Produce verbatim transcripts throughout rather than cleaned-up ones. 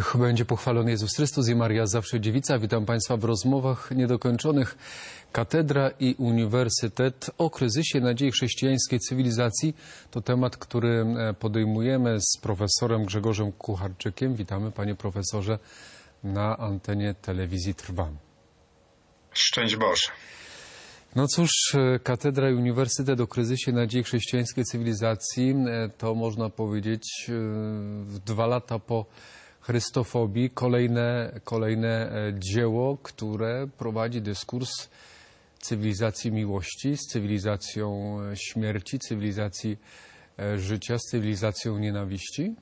Niech będzie pochwalony Jezus Chrystus i Maria zawsze Dziewica. Witam Państwa w rozmowach niedokończonych. Katedra i Uniwersytet o kryzysie nadziei chrześcijańskiej cywilizacji. To temat, który podejmujemy z profesorem Grzegorzem Kucharczykiem. Witamy, panie profesorze, na antenie telewizji Trwam. Szczęść Boże. No cóż, Katedra i Uniwersytet o kryzysie nadziei chrześcijańskiej cywilizacji to, można powiedzieć, dwa lata po chrystofobii kolejne, kolejne dzieło, które prowadzi dyskurs cywilizacji miłości z cywilizacją śmierci, cywilizacji życia, z cywilizacją nienawiści?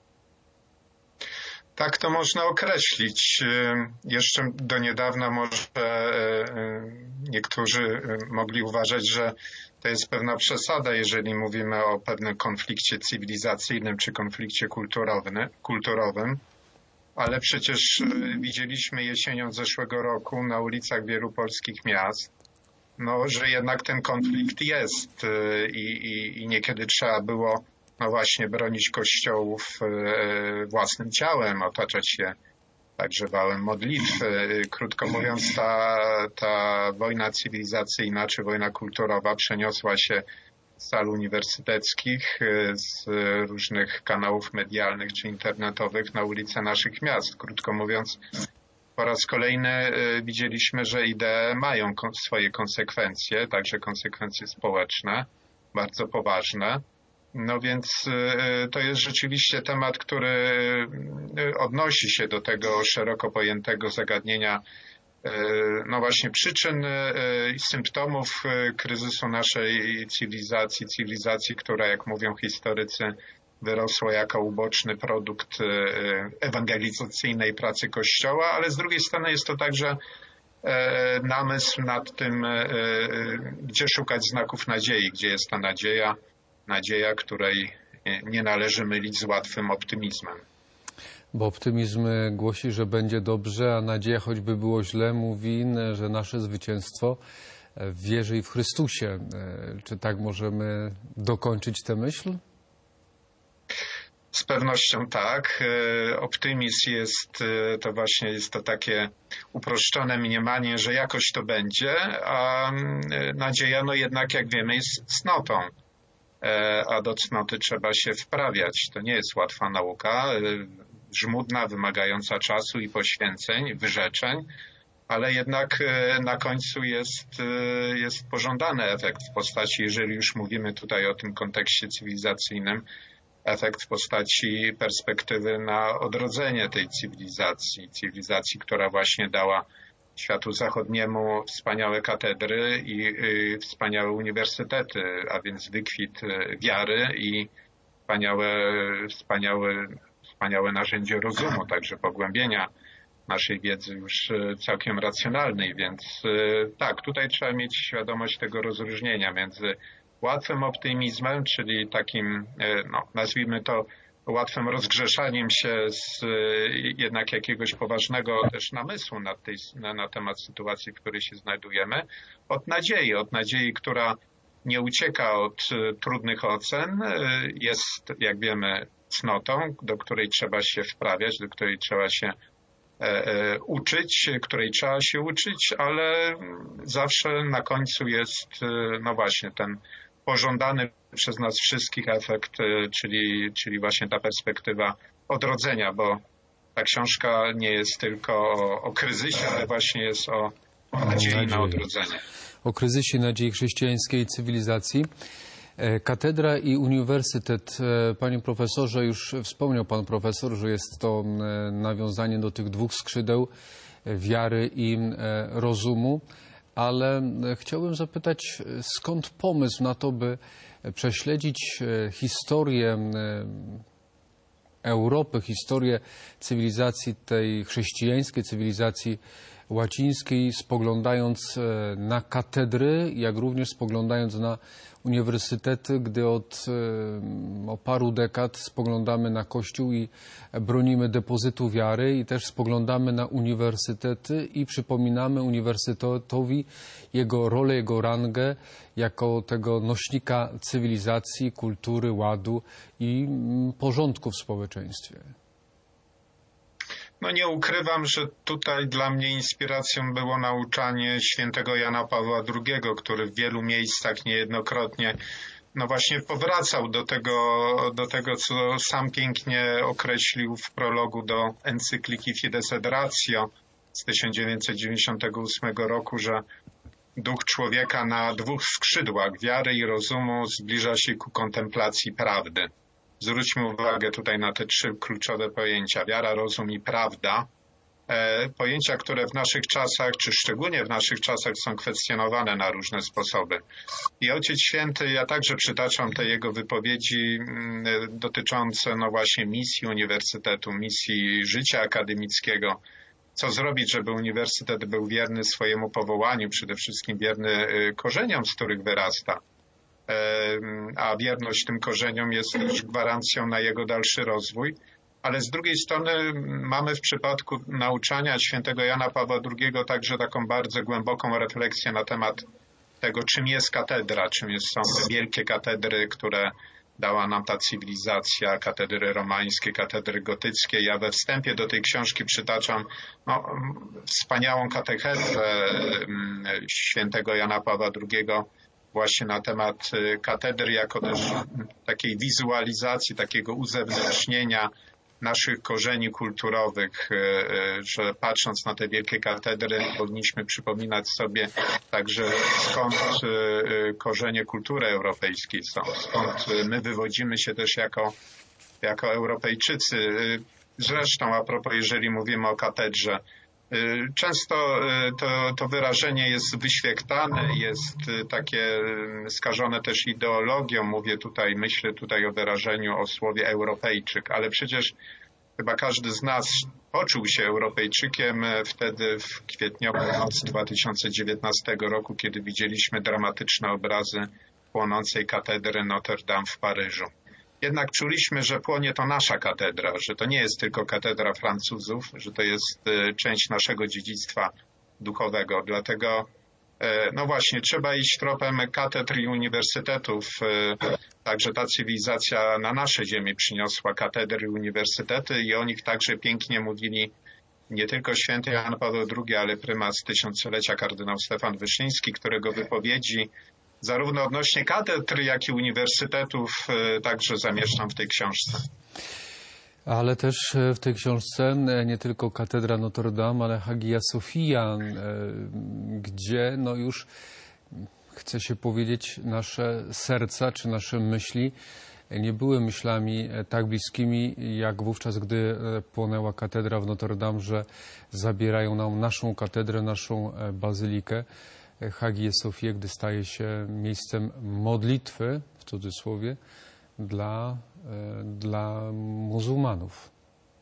Tak to można określić. Jeszcze do niedawna może niektórzy mogli uważać, że to jest pewna przesada, jeżeli mówimy o pewnym konflikcie cywilizacyjnym czy konflikcie kulturowym, ale przecież widzieliśmy jesienią zeszłego roku na ulicach wielu polskich miast, no, że jednak ten konflikt jest i, i, i niekiedy trzeba było no właśnie bronić kościołów własnym ciałem, otaczać je także wałem modlitwy. Krótko mówiąc, ta, ta wojna cywilizacyjna czy wojna kulturowa przeniosła się z sal uniwersyteckich, z różnych kanałów medialnych czy internetowych na ulice naszych miast. Krótko mówiąc, po raz kolejny widzieliśmy, że idee mają swoje konsekwencje, także konsekwencje społeczne, bardzo poważne. No więc to jest rzeczywiście temat, który odnosi się do tego szeroko pojętego zagadnienia, no właśnie przyczyn i symptomów kryzysu naszej cywilizacji, cywilizacji, która, jak mówią historycy, wyrosła jako uboczny produkt ewangelizacyjnej pracy Kościoła, ale z drugiej strony jest to także namysł nad tym, gdzie szukać znaków nadziei, gdzie jest ta nadzieja, nadzieja, której nie należy mylić z łatwym optymizmem. Bo optymizm głosi, że będzie dobrze, a nadzieja, choćby było źle, mówi, że nasze zwycięstwo w wierze i w Chrystusie. Czy tak możemy dokończyć tę myśl? Z pewnością tak. Optymizm jest, to właśnie jest to takie uproszczone mniemanie, że jakoś to będzie, a nadzieja, no jednak, jak wiemy, jest cnotą. A do cnoty trzeba się wprawiać. To nie jest łatwa nauka, żmudna, wymagająca czasu i poświęceń, wyrzeczeń, ale jednak na końcu jest, jest pożądany efekt w postaci, jeżeli już mówimy tutaj o tym kontekście cywilizacyjnym, efekt w postaci perspektywy na odrodzenie tej cywilizacji, cywilizacji, która właśnie dała światu zachodniemu wspaniałe katedry i y, wspaniałe uniwersytety, a więc wykwit wiary i wspaniałe, wspaniałe, wspaniałe narzędzie rozumu, także pogłębienia naszej wiedzy już całkiem racjonalnej. Więc y, tak, tutaj trzeba mieć świadomość tego rozróżnienia między łatwym optymizmem, czyli takim, y, no, nazwijmy to, łatwym rozgrzeszaniem się z jednak jakiegoś poważnego też namysłu na, tej, na, na temat sytuacji, w której się znajdujemy, od nadziei, od nadziei, która nie ucieka od trudnych ocen, jest, jak wiemy, cnotą, do której trzeba się wprawiać, do której trzeba się e, e, uczyć, której trzeba się uczyć, ale zawsze na końcu jest, no właśnie, ten pożądany przez nas wszystkich efekt, czyli, czyli właśnie ta perspektywa odrodzenia, bo ta książka nie jest tylko o, o kryzysie, ale właśnie jest o, o nadziei na odrodzenie. O kryzysie nadziei chrześcijańskiej cywilizacji. Katedra i Uniwersytet. Panie profesorze, już wspomniał pan profesor, że jest to nawiązanie do tych dwóch skrzydeł wiary i rozumu. Ale chciałbym zapytać, skąd pomysł na to, by prześledzić historię Europy, historię cywilizacji tej chrześcijańskiej, cywilizacji łacińskiej, spoglądając na katedry, jak również spoglądając na uniwersytety, gdy od o paru dekad spoglądamy na Kościół i bronimy depozytu wiary i też spoglądamy na uniwersytety i przypominamy uniwersytetowi jego rolę, jego rangę jako tego nośnika cywilizacji, kultury, ładu i porządku w społeczeństwie. No nie ukrywam, że tutaj dla mnie inspiracją było nauczanie świętego Jana Pawła drugiego, który w wielu miejscach niejednokrotnie no właśnie powracał do tego, do tego, co sam pięknie określił w prologu do encykliki Fides et Ratio z tysiąc dziewięćset dziewięćdziesiątego ósmego roku, że duch człowieka na dwóch skrzydłach wiary i rozumu zbliża się ku kontemplacji prawdy. Zwróćmy uwagę tutaj na te trzy kluczowe pojęcia: wiara, rozum i prawda. E, pojęcia, które w naszych czasach, czy szczególnie w naszych czasach, są kwestionowane na różne sposoby. I Ojciec Święty, ja także przytaczam te jego wypowiedzi m, dotyczące no właśnie misji uniwersytetu, misji życia akademickiego. Co zrobić, żeby uniwersytet był wierny swojemu powołaniu, przede wszystkim wierny korzeniom, z których wyrasta. A wierność tym korzeniom jest też gwarancją na jego dalszy rozwój. Ale z drugiej strony mamy w przypadku nauczania świętego Jana Pawła drugiego także taką bardzo głęboką refleksję na temat tego, czym jest katedra, czym jest, są te wielkie katedry, które dała nam ta cywilizacja, katedry romańskie, katedry gotyckie. Ja we wstępie do tej książki przytaczam no, wspaniałą katechezę świętego Jana Pawła drugiego właśnie na temat katedry jako też takiej wizualizacji, takiego uzewnętrznienia naszych korzeni kulturowych, że patrząc na te wielkie katedry powinniśmy przypominać sobie także skąd korzenie kultury europejskiej są, skąd my wywodzimy się też jako, jako Europejczycy. Zresztą a propos, jeżeli mówimy o katedrze, często to, to wyrażenie jest wyświechtane, jest takie skażone też ideologią. Mówię tutaj, myślę tutaj o wyrażeniu, o słowie Europejczyk, ale przecież chyba każdy z nas poczuł się Europejczykiem wtedy w kwietniową noc dwa tysiące dziewiętnastego roku, kiedy widzieliśmy dramatyczne obrazy płonącej katedry Notre Dame w Paryżu. Jednak czuliśmy, że płonie to nasza katedra, że to nie jest tylko katedra Francuzów, że to jest część naszego dziedzictwa duchowego. Dlatego, no właśnie, trzeba iść tropem katedr i uniwersytetów. Także ta cywilizacja na nasze ziemię przyniosła katedry i uniwersytety i o nich także pięknie mówili nie tylko święty Jan Paweł drugi, ale prymas tysiąclecia kardynał Stefan Wyszyński, którego wypowiedzi zarówno odnośnie katedr, jak i uniwersytetów także zamieszczam w tej książce. Ale też w tej książce nie tylko katedra Notre Dame, ale Hagia Sophia, gdzie no już chce się powiedzieć, nasze serca czy nasze myśli nie były myślami tak bliskimi jak wówczas, gdy płonęła katedra w Notre Dame, że zabierają nam naszą katedrę, naszą bazylikę. Hagię Sofię, gdy staje się miejscem modlitwy, w cudzysłowie, dla, dla muzułmanów.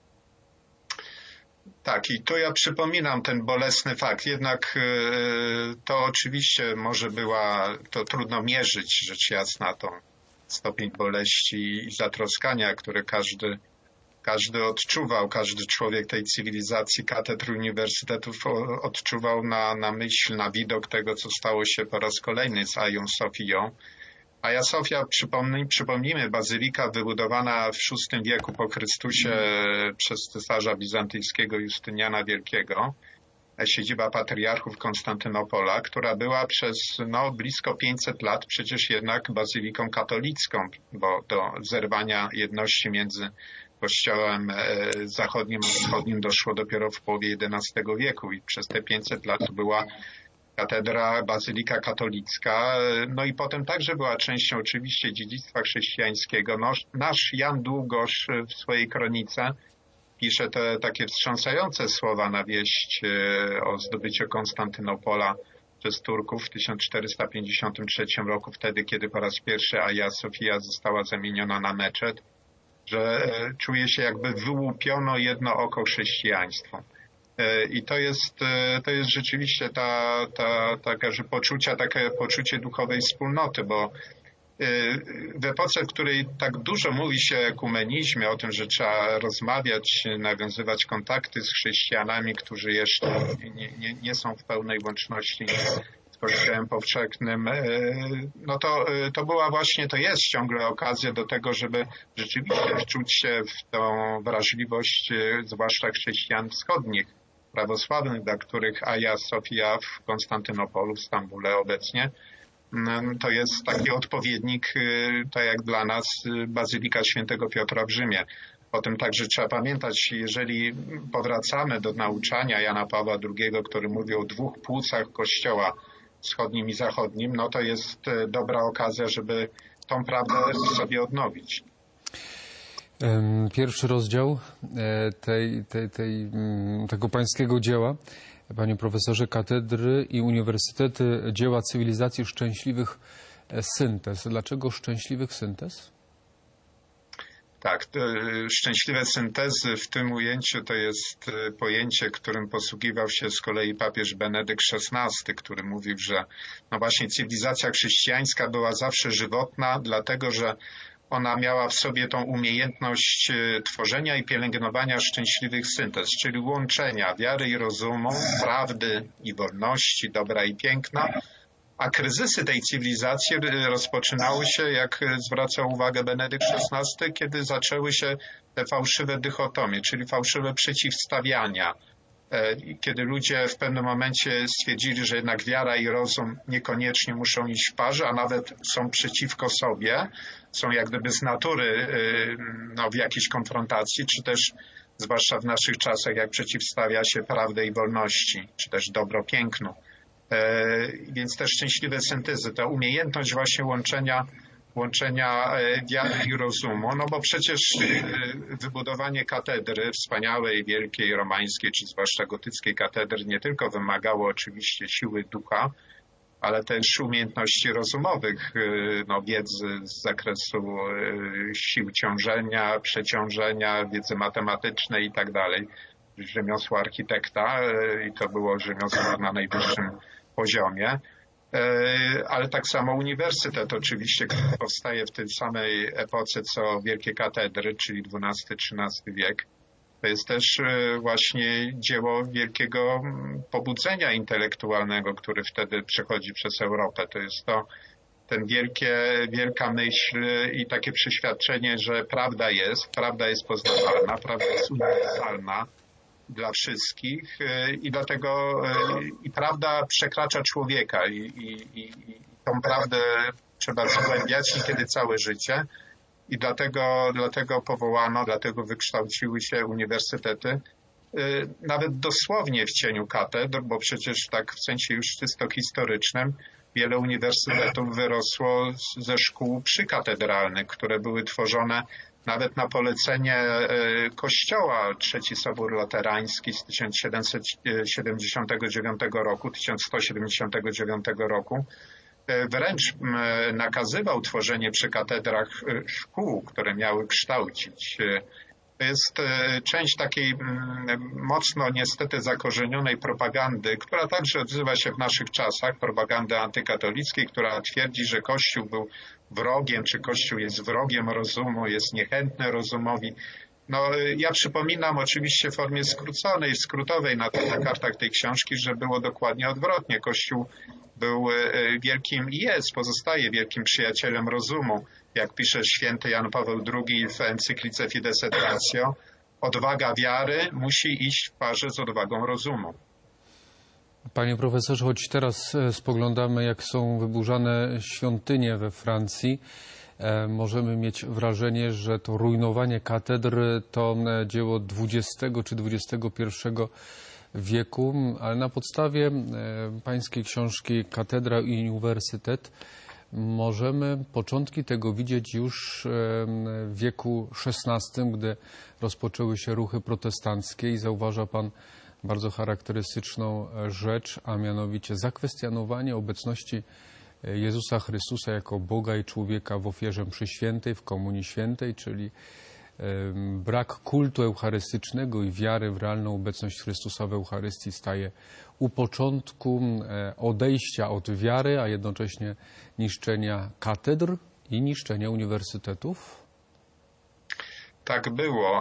Tak, i tu ja przypominam ten bolesny fakt. Jednak to oczywiście może była, to trudno mierzyć, rzecz jasna, tą stopień boleści i zatroskania, które każdy Każdy odczuwał, każdy człowiek tej cywilizacji, katedr uniwersytetów odczuwał na, na myśl, na widok tego, co stało się po raz kolejny z Hagią Sofią. Hagia Sofia, przypomnij, przypomnijmy, bazylika wybudowana w szóstym wieku po Chrystusie przez cesarza bizantyjskiego Justyniana Wielkiego, siedziba patriarchów Konstantynopola, która była przez no, blisko pięćset lat przecież jednak bazyliką katolicką, bo do zerwania jedności między Kościołem zachodnim a wschodnim doszło dopiero w połowie jedenastego wieku i przez te pięćset lat to była katedra, bazylika katolicka, no i potem także była częścią oczywiście dziedzictwa chrześcijańskiego. No, nasz Jan Długosz w swojej kronice pisze te takie wstrząsające słowa na wieść o zdobyciu Konstantynopola przez Turków w tysiąc czterysta pięćdziesiątym trzecim roku, wtedy kiedy po raz pierwszy Hagia Sofia została zamieniona na meczet, że czuje się jakby wyłupiono jedno oko chrześcijaństwu. I to jest, to jest rzeczywiście ta, ta, taka, że poczucia, takie poczucie duchowej wspólnoty, bo w epoce, w której tak dużo mówi się o ekumenizmie, o tym, że trzeba rozmawiać, nawiązywać kontakty z chrześcijanami, którzy jeszcze nie, nie, nie są w pełnej łączności z Kościołem powszechnym, no to, to była właśnie, to jest ciągle okazja do tego, żeby rzeczywiście wczuć się w tą wrażliwość, zwłaszcza chrześcijan wschodnich, prawosławnych, dla których Hagia Sofia w Konstantynopolu, w Stambule obecnie, to jest taki odpowiednik, tak jak dla nas, Bazylika Świętego Piotra w Rzymie. O tym także trzeba pamiętać, jeżeli powracamy do nauczania Jana Pawła drugiego, który mówi o dwóch płucach Kościoła wschodnim i zachodnim, no to jest dobra okazja, żeby tą prawdę sobie odnowić. Pierwszy rozdział tej, tej, tej, tego pańskiego dzieła, panie profesorze, katedry i uniwersytety, dzieła cywilizacji szczęśliwych syntez. Dlaczego szczęśliwych syntez? Tak, szczęśliwe syntezy w tym ujęciu to jest pojęcie, którym posługiwał się z kolei papież Benedykt szesnasty, który mówił, że no właśnie cywilizacja chrześcijańska była zawsze żywotna, dlatego że ona miała w sobie tą umiejętność tworzenia i pielęgnowania szczęśliwych syntez, czyli łączenia wiary i rozumu, prawdy i wolności, dobra i piękna. A kryzysy tej cywilizacji rozpoczynały się, jak zwraca uwagę Benedykt szesnasty, kiedy zaczęły się te fałszywe dychotomie, czyli fałszywe przeciwstawiania. Kiedy ludzie w pewnym momencie stwierdzili, że jednak wiara i rozum niekoniecznie muszą iść w parze, a nawet są przeciwko sobie, są jak gdyby z natury no, w jakiejś konfrontacji, czy też zwłaszcza w naszych czasach, jak przeciwstawia się prawdę i wolności, czy też dobro pięknu. Więc te szczęśliwe syntezy, ta umiejętność właśnie łączenia, łączenia wiary i rozumu, no bo przecież wybudowanie katedry, wspaniałej, wielkiej, romańskiej, czy zwłaszcza gotyckiej katedry nie tylko wymagało oczywiście siły ducha, ale też umiejętności rozumowych, no, wiedzy z zakresu sił ciążenia, przeciążenia, wiedzy matematycznej i tak dalej. Rzemiosło architekta i to było rzemiosło na najwyższym poziomie, ale tak samo uniwersytet oczywiście, który powstaje w tej samej epoce co wielkie katedry, czyli dwunasty trzynasty wiek. To jest też właśnie dzieło wielkiego pobudzenia intelektualnego, który wtedy przechodzi przez Europę. To jest to ten wielkie, wielka myśl i takie przeświadczenie, że prawda jest, prawda jest poznawalna, prawda jest uniwersalna dla wszystkich i dlatego i prawda przekracza człowieka i, i, i tą prawdę trzeba zgłębiać niekiedy całe życie i dlatego, dlatego powołano, dlatego wykształciły się uniwersytety nawet dosłownie w cieniu katedr, bo przecież tak w sensie już czysto historycznym wiele uniwersytetów wyrosło ze szkół przykatedralnych, które były tworzone nawet na polecenie Kościoła. Trzeci Sobór Laterański z tysiąc siedemset siedemdziesiątego dziewiątego roku, tysiąc sto siedemdziesiątego dziewiątego roku wręcz nakazywał tworzenie przy katedrach szkół, które miały kształcić. To jest część takiej mocno niestety zakorzenionej propagandy, która także odzywa się w naszych czasach, propagandy antykatolickiej, która twierdzi, że Kościół był wrogiem, czy Kościół jest wrogiem rozumu, jest niechętny rozumowi. No, ja przypominam oczywiście w formie skróconej, skrótowej na, na kartach tej książki, że było dokładnie odwrotnie. Kościół był wielkim i jest, pozostaje wielkim przyjacielem rozumu. Jak pisze święty Jan Paweł drugi w encyklice Fides et Ratio, odwaga wiary musi iść w parze z odwagą rozumu. Panie profesorze, choć teraz spoglądamy, jak są wyburzane świątynie we Francji, możemy mieć wrażenie, że to rujnowanie katedry to dzieło dwudziestego czy dwudziestego pierwszego wieku, ale na podstawie pańskiej książki Katedra i Uniwersytet możemy początki tego widzieć już w wieku szesnastym, gdy rozpoczęły się ruchy protestanckie i zauważa pan bardzo charakterystyczną rzecz, a mianowicie zakwestionowanie obecności Jezusa Chrystusa jako Boga i człowieka w ofierze mszy świętej, w Komunii Świętej, czyli brak kultu eucharystycznego i wiary w realną obecność Chrystusa w Eucharystii staje u początku odejścia od wiary, a jednocześnie niszczenia katedr i niszczenia uniwersytetów? Tak było.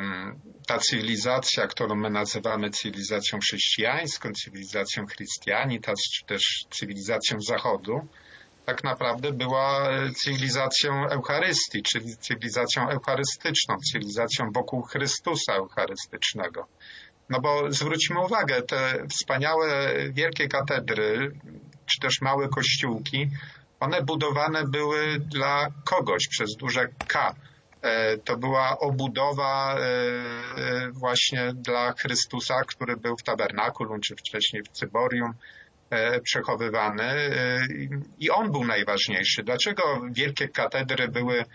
Ta cywilizacja, którą my nazywamy cywilizacją chrześcijańską, cywilizacją Christianitas, czy też cywilizacją Zachodu, tak naprawdę była cywilizacją Eucharystii, czyli cywilizacją eucharystyczną, cywilizacją wokół Chrystusa eucharystycznego. No bo zwróćmy uwagę, te wspaniałe wielkie katedry, czy też małe kościółki, one budowane były dla kogoś przez duże K. To była obudowa właśnie dla Chrystusa, który był w tabernakulum, czy wcześniej w cyborium przechowywany i on był najważniejszy. Dlaczego wielkie katedry były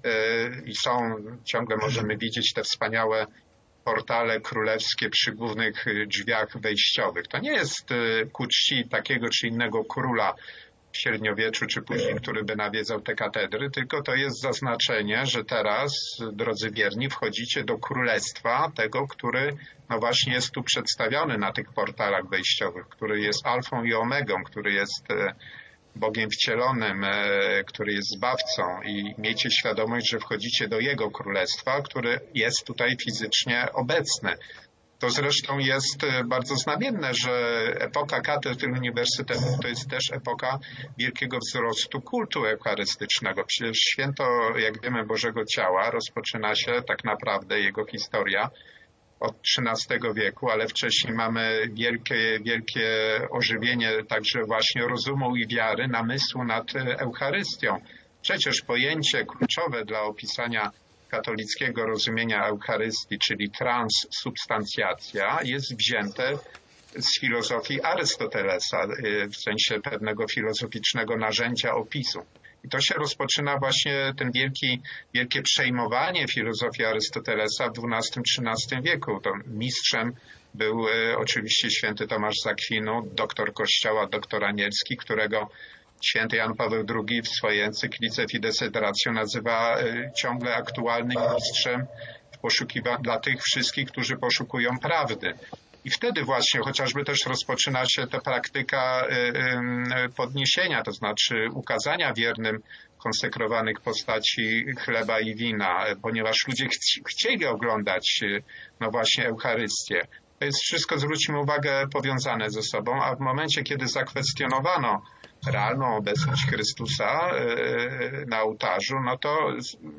i są, ciągle możemy widzieć te wspaniałe portale królewskie przy głównych drzwiach wejściowych? To nie jest ku czci takiego czy innego króla w średniowieczu, czy później, który by nawiedzał te katedry, tylko to jest zaznaczenie, że teraz, drodzy wierni, wchodzicie do królestwa tego, który no właśnie jest tu przedstawiony na tych portalach wejściowych, który jest alfą i omegą, który jest Bogiem wcielonym, który jest zbawcą i miejcie świadomość, że wchodzicie do Jego królestwa, które jest tutaj fizycznie obecne. To zresztą jest bardzo znamienne, że epoka katedr uniwersytetów to jest też epoka wielkiego wzrostu kultu eucharystycznego. Przecież święto, jak wiemy, Bożego Ciała rozpoczyna się tak naprawdę jego historia od trzynastego wieku, ale wcześniej mamy wielkie, wielkie ożywienie także właśnie rozumu i wiary, namysłu nad Eucharystią. Przecież pojęcie kluczowe dla opisania katolickiego rozumienia Eucharystii, czyli transsubstancjacja, jest wzięte z filozofii Arystotelesa, w sensie pewnego filozoficznego narzędzia opisu. I to się rozpoczyna właśnie ten wielki, wielkie przejmowanie filozofii Arystotelesa w dwunastym-trzynastym wieku. To mistrzem był e, oczywiście święty Tomasz z Akwinu, doktor Kościoła, doktor Anielski, którego święty Jan Paweł drugi w swojej encyklice Fides et Ratio nazywa e, ciągle aktualnym mistrzem w poszukiwaniu dla tych wszystkich, którzy poszukują prawdy. I wtedy właśnie chociażby też rozpoczyna się ta praktyka podniesienia, to znaczy ukazania wiernym konsekrowanych postaci chleba i wina, ponieważ ludzie chci, chcieli oglądać no właśnie Eucharystię. To jest wszystko, zwróćmy uwagę, powiązane ze sobą, a w momencie, kiedy zakwestionowano realną obecność Chrystusa na ołtarzu, no to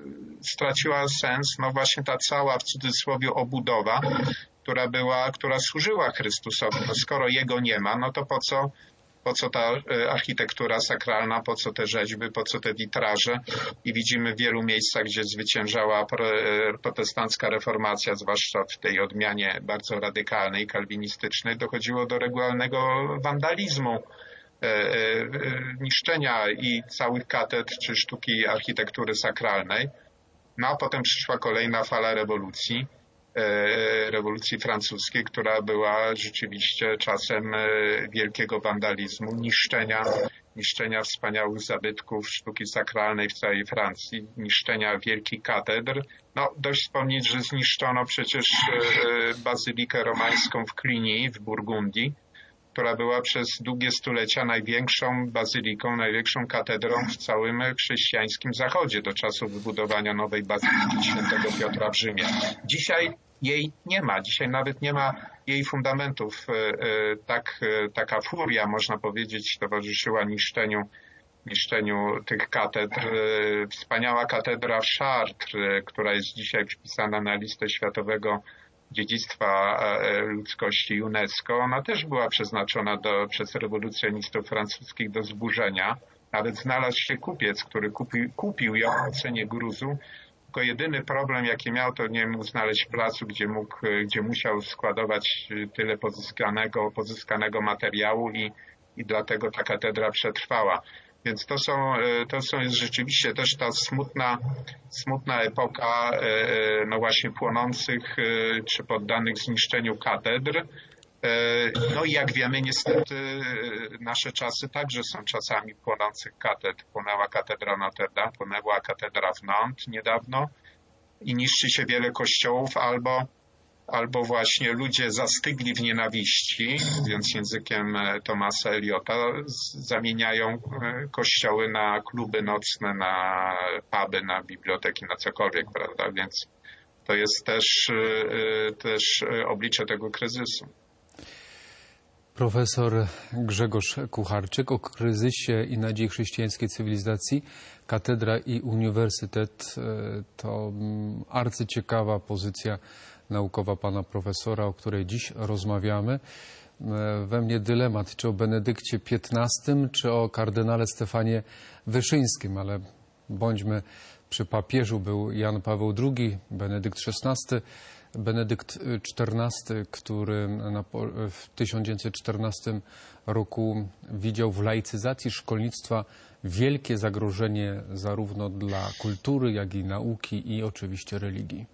straciła sens no właśnie ta cała, w cudzysłowie, obudowa, która była, która służyła Chrystusowi. No skoro Jego nie ma, no to po co, po co ta architektura sakralna, po co te rzeźby, po co te witraże? I widzimy w wielu miejscach, gdzie zwyciężała protestancka reformacja, zwłaszcza w tej odmianie bardzo radykalnej, kalwinistycznej, dochodziło do regularnego wandalizmu, niszczenia i całych katedr czy sztuki architektury sakralnej. No a potem przyszła kolejna fala rewolucji, rewolucji francuskiej, która była rzeczywiście czasem wielkiego wandalizmu, niszczenia, niszczenia wspaniałych zabytków sztuki sakralnej w całej Francji, niszczenia wielkich katedr. No, dość wspomnieć, że zniszczono przecież bazylikę romańską w Cluny w Burgundii, która była przez długie stulecia największą bazyliką, największą katedrą w całym chrześcijańskim Zachodzie do czasu wybudowania nowej bazyliki świętego Piotra w Rzymie. Dzisiaj jej nie ma. Dzisiaj nawet nie ma jej fundamentów. Tak, taka furia, można powiedzieć, towarzyszyła niszczeniu, niszczeniu tych katedr. Wspaniała katedra w Chartres, która jest dzisiaj wpisana na listę światowego dziedzictwa ludzkości UNESCO, ona też była przeznaczona do, przez rewolucjonistów francuskich do zburzenia. Nawet znalazł się kupiec, który kupił, kupił ją w cenie gruzu. Tylko jedyny problem, jaki miał, to nie mógł znaleźć placu, gdzie mógł, gdzie musiał składować tyle pozyskanego, pozyskanego materiału i, i dlatego ta katedra przetrwała. Więc to są, to są jest rzeczywiście też ta smutna, smutna epoka, no właśnie płonących czy poddanych zniszczeniu katedr. No i jak wiemy, niestety nasze czasy także są czasami płonących katedr. Płonęła katedra Notre Dame, płonęła katedra w Nantes niedawno i niszczy się wiele kościołów albo albo właśnie ludzie zastygli w nienawiści, mówiąc językiem Thomasa Eliota, zamieniają kościoły na kluby nocne, na puby, na biblioteki, na cokolwiek, prawda? Więc to jest też, też oblicze tego kryzysu. Profesor Grzegorz Kucharczyk o kryzysie i nadziei chrześcijańskiej cywilizacji. Katedra i uniwersytet to arcyciekawa pozycja naukowa pana profesora, o której dziś rozmawiamy. We mnie dylemat, czy o Benedykcie piętnastym, czy o kardynale Stefanie Wyszyńskim, ale bądźmy przy papieżu. Był Jan Paweł drugi, Benedykt szesnasty, Benedykt czternasty, który na, w tysiąc dziewięćset czternastym roku widział w laicyzacji szkolnictwa wielkie zagrożenie zarówno dla kultury, jak i nauki i oczywiście religii.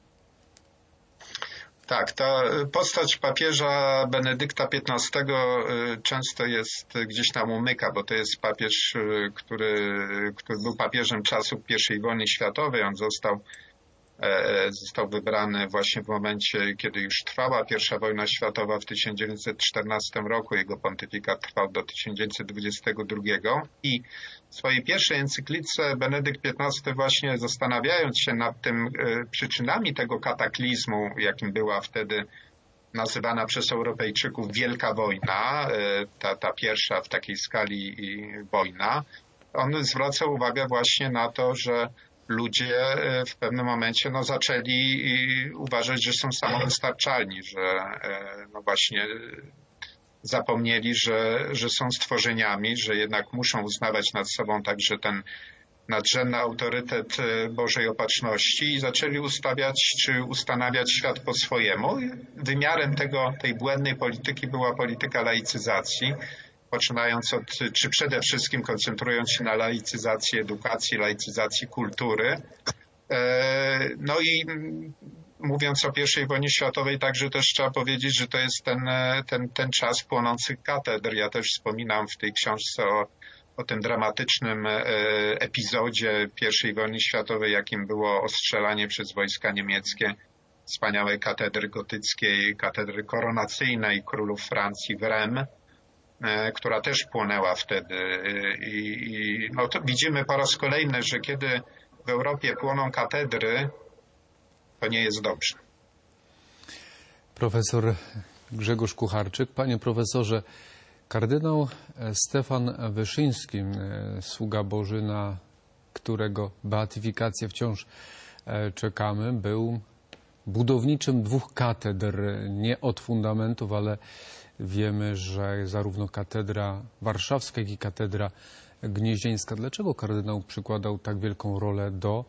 Tak, ta postać papieża Benedykta piętnastego często jest gdzieś tam umyka, bo to jest papież, który, który był papieżem czasów pierwszej wojny światowej. On został, został wybrany właśnie w momencie, kiedy już trwała pierwsza wojna światowa w tysiąc dziewięćset czternastym roku. Jego pontyfikat trwał do tysiąc dziewięćset dwudziestego drugiego i w swojej pierwszej encyklice Benedykt piętnasty właśnie zastanawiając się nad tym przyczynami tego kataklizmu, jakim była wtedy nazywana przez Europejczyków Wielka Wojna, ta, ta pierwsza w takiej skali wojna, on zwraca uwagę właśnie na to, że ludzie w pewnym momencie no, zaczęli uważać, że są samowystarczalni, że no właśnie zapomnieli, że, że są stworzeniami, że jednak muszą uznawać nad sobą także ten nadrzędny autorytet Bożej Opatrzności i zaczęli ustawiać czy ustanawiać świat po swojemu. Wymiarem tego, tej błędnej polityki była polityka laicyzacji, poczynając od, czy przede wszystkim koncentrując się na laicyzacji edukacji, laicyzacji kultury. No i mówiąc o pierwszej wojnie światowej, także też trzeba powiedzieć, że to jest ten, ten, ten czas płonących katedr. Ja też wspominam w tej książce o, o tym dramatycznym epizodzie pierwszej wojny światowej, jakim było ostrzelanie przez wojska niemieckie wspaniałej katedry gotyckiej, katedry koronacyjnej królów Francji w Reims, która też płonęła wtedy. I, i no to widzimy po raz kolejny, że kiedy w Europie płoną katedry, to nie jest dobrze. Profesor Grzegorz Kucharczyk. Panie profesorze, kardynał Stefan Wyszyński, sługa Boży, na którego beatyfikację wciąż czekamy, był budowniczym dwóch katedr, nie od fundamentów, ale wiemy, że zarówno katedra warszawska, jak i katedra gnieźnieńska. Dlaczego kardynał przykładał tak wielką rolę do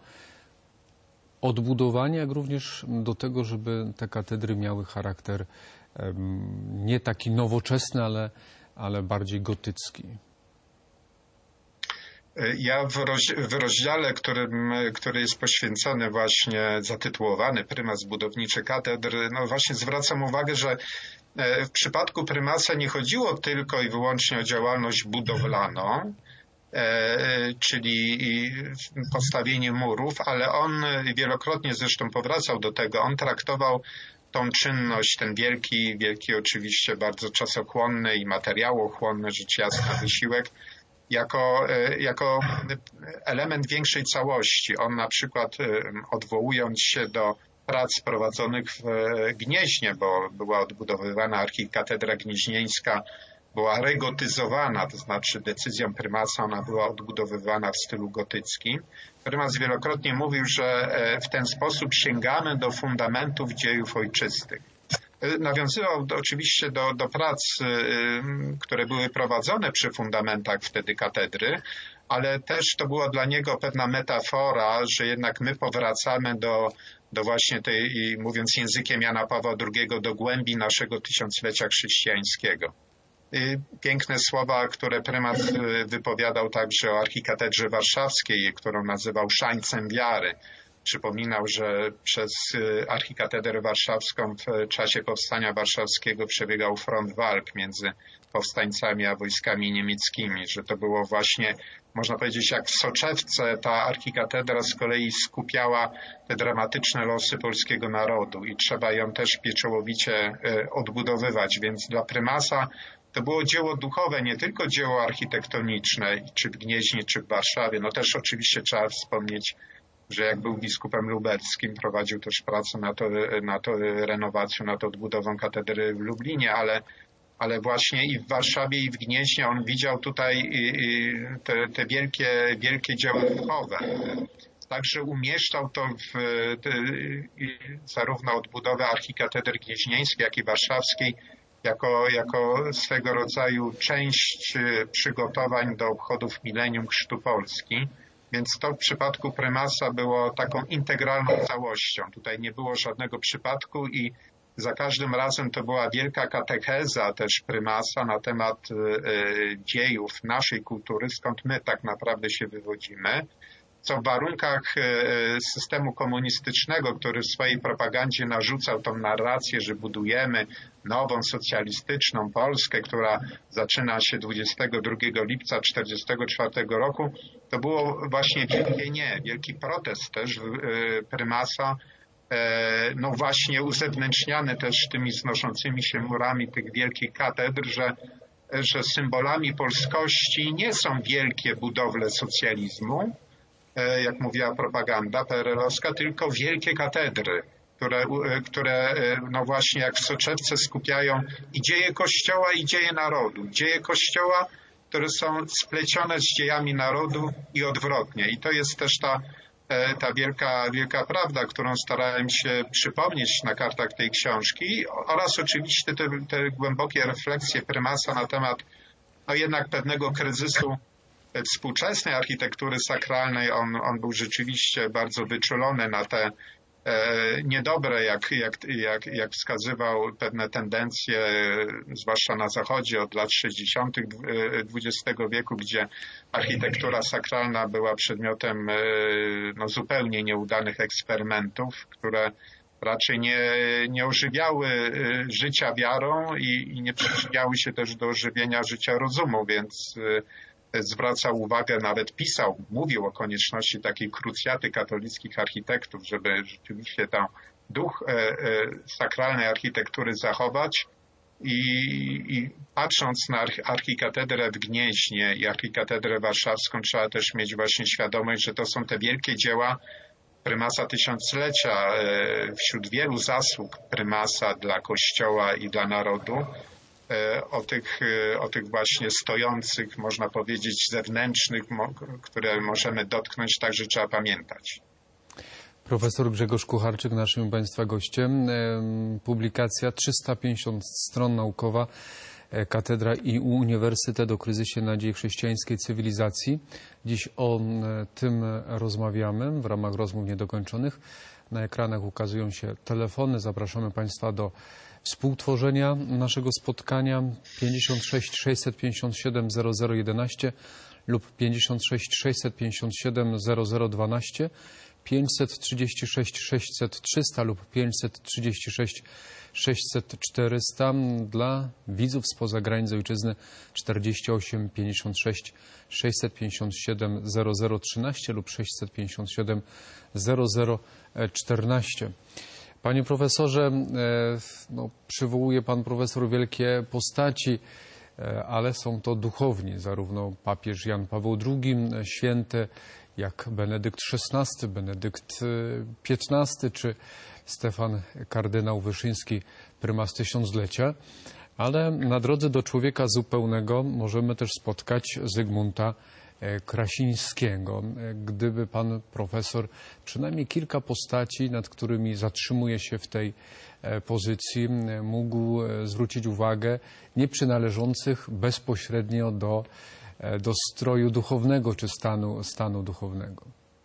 odbudowania, jak również do tego, żeby te katedry miały charakter um, nie taki nowoczesny, ale, ale bardziej gotycki? Ja w, roz, w rozdziale, którym, który jest poświęcony właśnie, zatytułowany Prymas budowniczy katedr, no właśnie zwracam uwagę, że w przypadku prymasa nie chodziło tylko i wyłącznie o działalność budowlaną, czyli postawienie murów, ale on wielokrotnie zresztą powracał do tego, on traktował tą czynność, ten wielki, wielki oczywiście bardzo czasochłonny i materiałochłonny, rzecz jasna, wysiłek, jako, jako element większej całości. On na przykład odwołując się do prac prowadzonych w Gnieźnie, bo była odbudowywana archikatedra gnieźnieńska, była regotyzowana, to znaczy decyzją prymasa ona była odbudowywana w stylu gotyckim. Prymas wielokrotnie mówił, że w ten sposób sięgamy do fundamentów dziejów ojczystych. Nawiązywał do, oczywiście do, do prac, które były prowadzone przy fundamentach wtedy katedry, ale też to była dla niego pewna metafora, że jednak my powracamy do, do właśnie tej, mówiąc językiem Jana Pawła drugiego, do głębi naszego tysiąclecia chrześcijańskiego. Piękne słowa, które prymat wypowiadał także o archikatedrze warszawskiej, którą nazywał szańcem wiary. Przypominał, że przez archikatedrę warszawską w czasie powstania warszawskiego przebiegał front walk między powstańcami a wojskami niemieckimi, że to było właśnie, można powiedzieć, jak w soczewce ta archikatedra z kolei skupiała te dramatyczne losy polskiego narodu i trzeba ją też pieczołowicie odbudowywać, więc dla prymasa to było dzieło duchowe, nie tylko dzieło architektoniczne, czy w Gnieźnie, czy w Warszawie. No też oczywiście trzeba wspomnieć że jak był biskupem lubelskim, prowadził też pracę nad, nad renowacją, nad odbudową katedry w Lublinie, ale, ale właśnie i w Warszawie, i w Gnieźnie on widział tutaj te, te wielkie, wielkie dzieła duchowe. Także umieszczał to w te, zarówno odbudowę archikatedry gnieźnieńskiej, jak i warszawskiej jako, jako swego rodzaju część przygotowań do obchodów milenium Chrztu Polski. Więc to w przypadku prymasa było taką integralną całością. Tutaj nie było żadnego przypadku i za każdym razem to była wielka katecheza też prymasa na temat dziejów naszej kultury, skąd my tak naprawdę się wywodzimy. Co w warunkach systemu komunistycznego, który w swojej propagandzie narzucał tą narrację, że budujemy nową socjalistyczną Polskę, która zaczyna się dwudziestego drugiego lipca tysiąc dziewięćset czterdziestego czwartego roku, to było właśnie wielkie nie, wielki protest też prymasa, no właśnie uzewnętrzniany też tymi znoszącymi się murami tych wielkich katedr, że, że symbolami polskości nie są wielkie budowle socjalizmu, jak mówiła propaganda P R L-owska, tylko wielkie katedry, które, które no właśnie jak w soczewce skupiają i dzieje Kościoła, i dzieje narodu. Dzieje Kościoła, które są splecione z dziejami narodu i odwrotnie. I to jest też ta, ta wielka, wielka prawda, którą starałem się przypomnieć na kartach tej książki, oraz oczywiście te, te głębokie refleksje prymasa na temat no jednak pewnego kryzysu współczesnej architektury sakralnej. On, on był rzeczywiście bardzo wyczulony na te e, niedobre, jak, jak, jak, jak wskazywał pewne tendencje, zwłaszcza na Zachodzie od lat sześćdziesiątych dwudziestego wieku, gdzie architektura sakralna była przedmiotem e, no, zupełnie nieudanych eksperymentów, które raczej nie, nie ożywiały życia wiarą i, i nie przyczyniały się też do ożywienia życia rozumu, więc zwracał uwagę, nawet pisał, mówił o konieczności takiej krucjaty katolickich architektów, żeby rzeczywiście ten duch e, e, sakralnej architektury zachować i, i patrząc na archikatedrę w Gnieźnie i archikatedrę warszawską trzeba też mieć właśnie świadomość, że to są te wielkie dzieła prymasa tysiąclecia, e, wśród wielu zasług prymasa dla Kościoła i dla narodu. O tych, o tych właśnie stojących, można powiedzieć, zewnętrznych, które możemy dotknąć, także trzeba pamiętać. Profesor Grzegorz Kucharczyk, naszym Państwa gościem. Publikacja trzysta pięćdziesiąt stron naukowa, Katedra i Uniwersytet o kryzysie nadziei chrześcijańskiej cywilizacji. Dziś o tym rozmawiamy w ramach rozmów niedokończonych. Na ekranach ukazują się telefony. Zapraszamy Państwa do współtworzenia naszego spotkania pięćdziesiąt sześć sześćset pięćdziesiąt siedem zero zero jedenaście lub pięćdziesiąt sześć sześćset pięćdziesiąt siedem zero zero dwanaście, pięćset trzydzieści sześć sześćset trzysta lub pięćset trzydzieści sześć sześćset czterysta. Dla widzów spoza granic ojczyzny czterdzieści osiem pięćdziesiąt sześć sześćset pięćdziesiąt siedem zero zero trzynaście lub sześćset pięćdziesiąt siedem zero zero czternaście. Panie profesorze, no, przywołuje pan profesor wielkie postaci, ale są to duchowni, zarówno papież Jan Paweł drugi, święte jak Benedykt szesnasty, Benedykt piętnasty czy Stefan kardynał Wyszyński, prymas tysiąclecia. Ale na drodze do człowieka zupełnego możemy też spotkać Zygmunta Krasińskiego. Gdyby pan profesor przynajmniej kilka postaci, nad którymi zatrzymuje się w tej pozycji, mógł zwrócić uwagę, nie przynależących bezpośrednio do, do stroju duchownego czy stanu, stanu duchownego.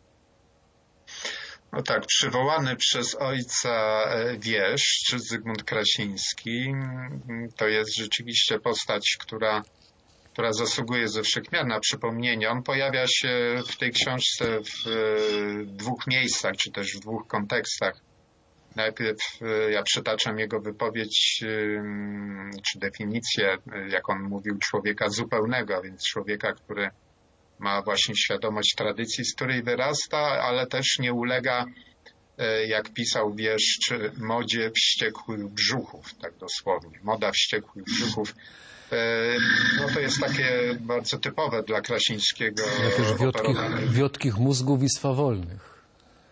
No tak, przywołany przez ojca wieszcz Zygmunt Krasiński to jest rzeczywiście postać, która która zasługuje ze wszechmiar na przypomnienie. On pojawia się w tej książce w dwóch miejscach, czy też w dwóch kontekstach. Najpierw ja przytaczam jego wypowiedź, czy definicję, jak on mówił, człowieka zupełnego, więc człowieka, który ma właśnie świadomość tradycji, z której wyrasta, ale też nie ulega, jak pisał wieszcz, modzie wściekłych brzuchów, tak dosłownie. Moda wściekłych brzuchów. No to jest takie bardzo typowe dla Krasińskiego. Ja też wiotkich, wiotkich mózgów i swawolnych.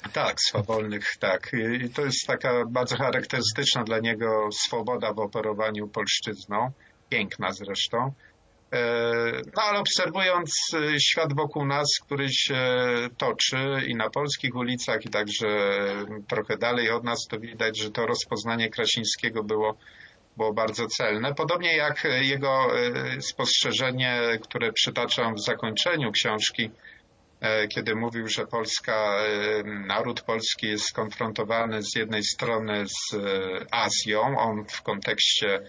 Tak, swawolnych, tak. I to jest taka bardzo charakterystyczna dla niego swoboda w operowaniu polszczyzną. Piękna zresztą. No ale obserwując świat wokół nas, który się toczy i na polskich ulicach, i także trochę dalej od nas, to widać, że to rozpoznanie Krasińskiego było, było bardzo celne. Podobnie jak jego spostrzeżenie, które przytaczam w zakończeniu książki, kiedy mówił, że Polska, naród polski jest skonfrontowany z jednej strony z Azją. On w kontekście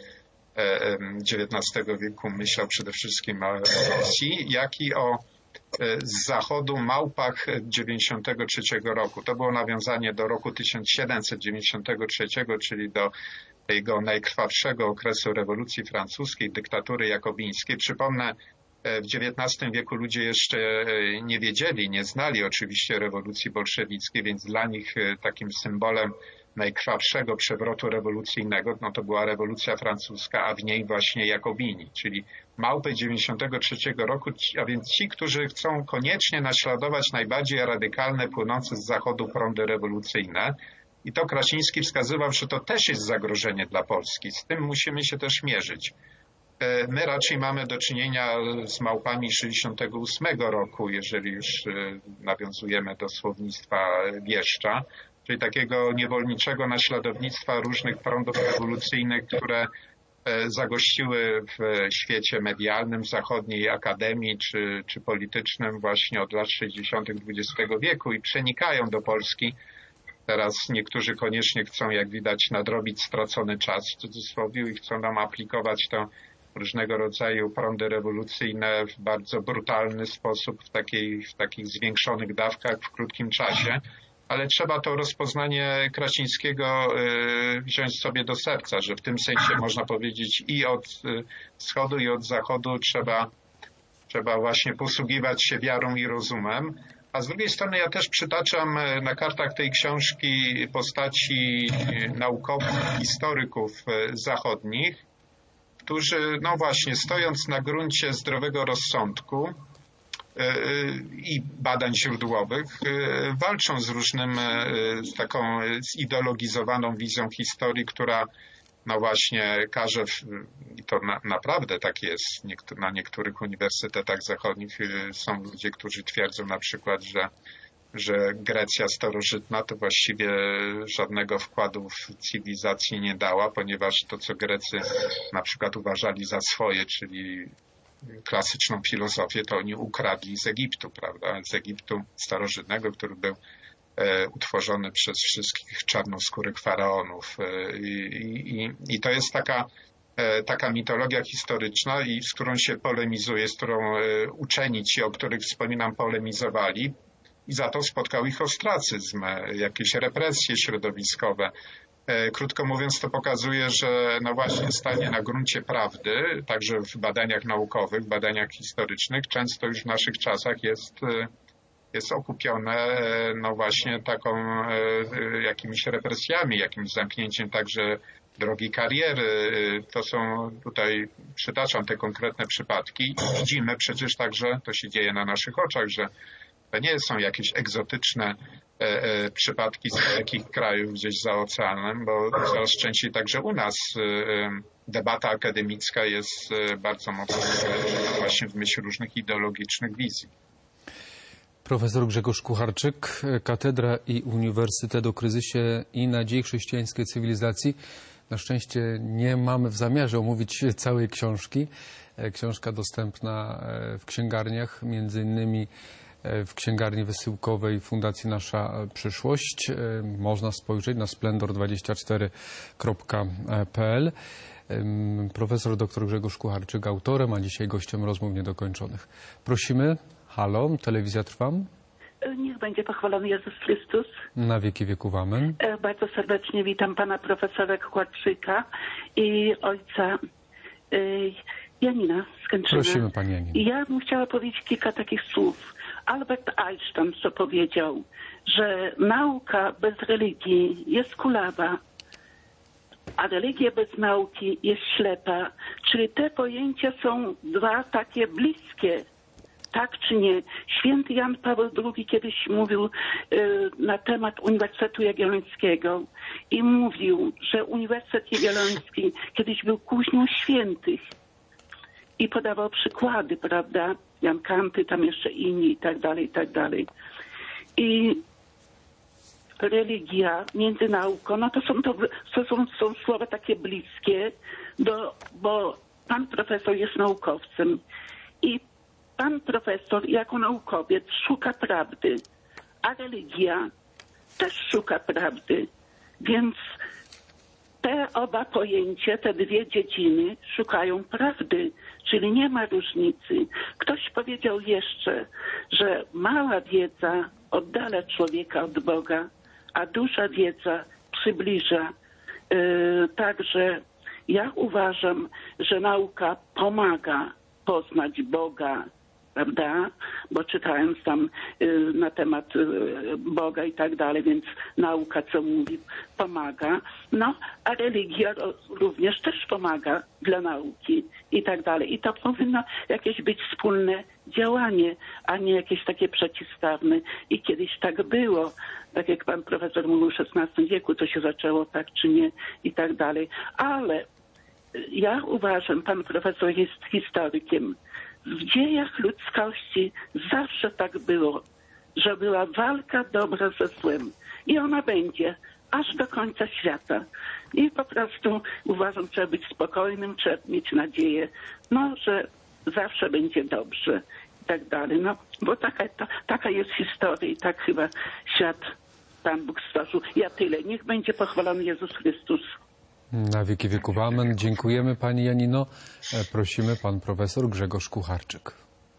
dziewiętnastego wieku myślał przede wszystkim o Rosji, jak i o z zachodu małpach dziewięćdziesiątego trzeciego roku. To było nawiązanie do roku tysiąc siedemset dziewięćdziesiątego trzeciego, czyli do tego najkrwawszego okresu rewolucji francuskiej, dyktatury jakobińskiej. Przypomnę, w dziewiętnastym wieku ludzie jeszcze nie wiedzieli, nie znali oczywiście rewolucji bolszewickiej, więc dla nich takim symbolem najkrwawszego przewrotu rewolucyjnego, no to była rewolucja francuska, a w niej właśnie Jakobini, czyli małpy dziewięćdziesiątego trzeciego roku, a więc ci, którzy chcą koniecznie naśladować najbardziej radykalne, płynące z zachodu prądy rewolucyjne. I to Krasiński wskazywał, że to też jest zagrożenie dla Polski. Z tym musimy się też mierzyć. My raczej mamy do czynienia z małpami sześćdziesiątego ósmego roku, jeżeli już nawiązujemy do słownictwa Wieszcza, czyli takiego niewolniczego naśladownictwa różnych prądów rewolucyjnych, które zagościły w świecie medialnym, zachodniej akademii czy, czy politycznym właśnie od lat sześćdziesiątych dwudziestego wieku i przenikają do Polski. Teraz niektórzy koniecznie chcą, jak widać, nadrobić stracony czas w cudzysłowie i chcą nam aplikować to różnego rodzaju prądy rewolucyjne w bardzo brutalny sposób, w, takiej, w takich zwiększonych dawkach w krótkim czasie. Ale trzeba to rozpoznanie Krasińskiego wziąć sobie do serca, że w tym sensie można powiedzieć i od wschodu, i od zachodu trzeba, trzeba właśnie posługiwać się wiarą i rozumem. A z drugiej strony ja też przytaczam na kartach tej książki postaci naukowych, historyków zachodnich, którzy, no właśnie, stojąc na gruncie zdrowego rozsądku i badań źródłowych, walczą z różnym, z taką zideologizowaną wizją historii, która no właśnie każe, i to na, naprawdę tak jest, na niektórych uniwersytetach zachodnich są ludzie, którzy twierdzą na przykład, że, że Grecja starożytna to właściwie żadnego wkładu w cywilizację nie dała, ponieważ to, co Grecy na przykład uważali za swoje, czyli klasyczną filozofię, to oni ukradli z Egiptu, prawda? Z Egiptu starożytnego, który był e, utworzony przez wszystkich czarnoskórych faraonów. E, i, I to jest taka, e, taka mitologia historyczna, i z którą się polemizuje, z którą e, uczeni ci, o których wspominam, polemizowali, i za to spotkał ich ostracyzm, e, jakieś represje środowiskowe. Krótko mówiąc, to pokazuje, że no właśnie stanie na gruncie prawdy, także w badaniach naukowych, badaniach historycznych, często już w naszych czasach jest, jest okupione no właśnie taką jakimiś represjami, jakimś zamknięciem także drogi kariery. To są tutaj, przytaczam te konkretne przypadki. Widzimy przecież także, to się dzieje na naszych oczach, że to nie są jakieś egzotyczne e, e, przypadki z takich krajów gdzieś za oceanem, bo coraz częściej także u nas e, debata akademicka jest e, bardzo mocno e, właśnie w myśl różnych ideologicznych wizji. Profesor Grzegorz Kucharczyk, Katedra i Uniwersytet o kryzysie i nadziei chrześcijańskiej cywilizacji. Na szczęście nie mamy w zamiarze omówić całej książki. Książka dostępna w księgarniach, między innymi w księgarni wysyłkowej Fundacji Nasza Przyszłość. Można spojrzeć na splendor dwadzieścia cztery kropka p l. Profesor dr Grzegorz Kucharczyk autorem, a dzisiaj gościem rozmów niedokończonych. Prosimy. Halo, telewizja Trwam. Niech będzie pochwalony Jezus Chrystus. Na wieki wieków amen. Bardzo serdecznie witam pana profesora Kucharczyka i ojca Janina z Kętrzyna. Prosimy, pani Janina. Ja bym chciała powiedzieć kilka takich słów. Albert Einstein co powiedział, że nauka bez religii jest kulawa, a religia bez nauki jest ślepa. Czyli te pojęcia są dwa takie bliskie Tak czy nie? Święty Jan Paweł drugi kiedyś mówił y, na temat Uniwersytetu Jagiellońskiego i mówił, że Uniwersytet Jagielloński kiedyś był kuźnią świętych i podawał przykłady, prawda? Jan Kanty, tam jeszcze inni i tak dalej, i tak dalej. I religia między nauką, no to są, to, to są, są słowa takie bliskie, do, bo pan profesor jest naukowcem i pan profesor jako naukowiec szuka prawdy, a religia też szuka prawdy. Więc te oba pojęcia, te dwie dziedziny szukają prawdy, czyli nie ma różnicy. Ktoś powiedział jeszcze, że mała wiedza oddala człowieka od Boga, a duża wiedza przybliża. Yy, także ja uważam, że nauka pomaga poznać Boga, prawda? Bo czytałem tam y, na temat y, Boga i tak dalej, więc nauka, co mówi, pomaga. No, a religia również też pomaga dla nauki i tak dalej. I to powinno jakieś być wspólne działanie, a nie jakieś takie przeciwstawne. I kiedyś tak było, tak jak pan profesor mówił w szesnastym wieku, to się zaczęło tak czy nie i tak dalej. Ale ja uważam, pan profesor jest historykiem, w dziejach ludzkości zawsze tak było, że była walka dobra ze złem. I ona będzie aż do końca świata. I po prostu uważam, trzeba być spokojnym, trzeba mieć nadzieję, no, że zawsze będzie dobrze i tak dalej. No, bo taka, ta, taka jest historia i tak chyba świat Pan Bóg stworzył. Ja tyle. Niech będzie pochwalony Jezus Chrystus. Na wieki wieków amen. Dziękujemy pani Janino. Prosimy pan profesor Grzegorz Kucharczyk.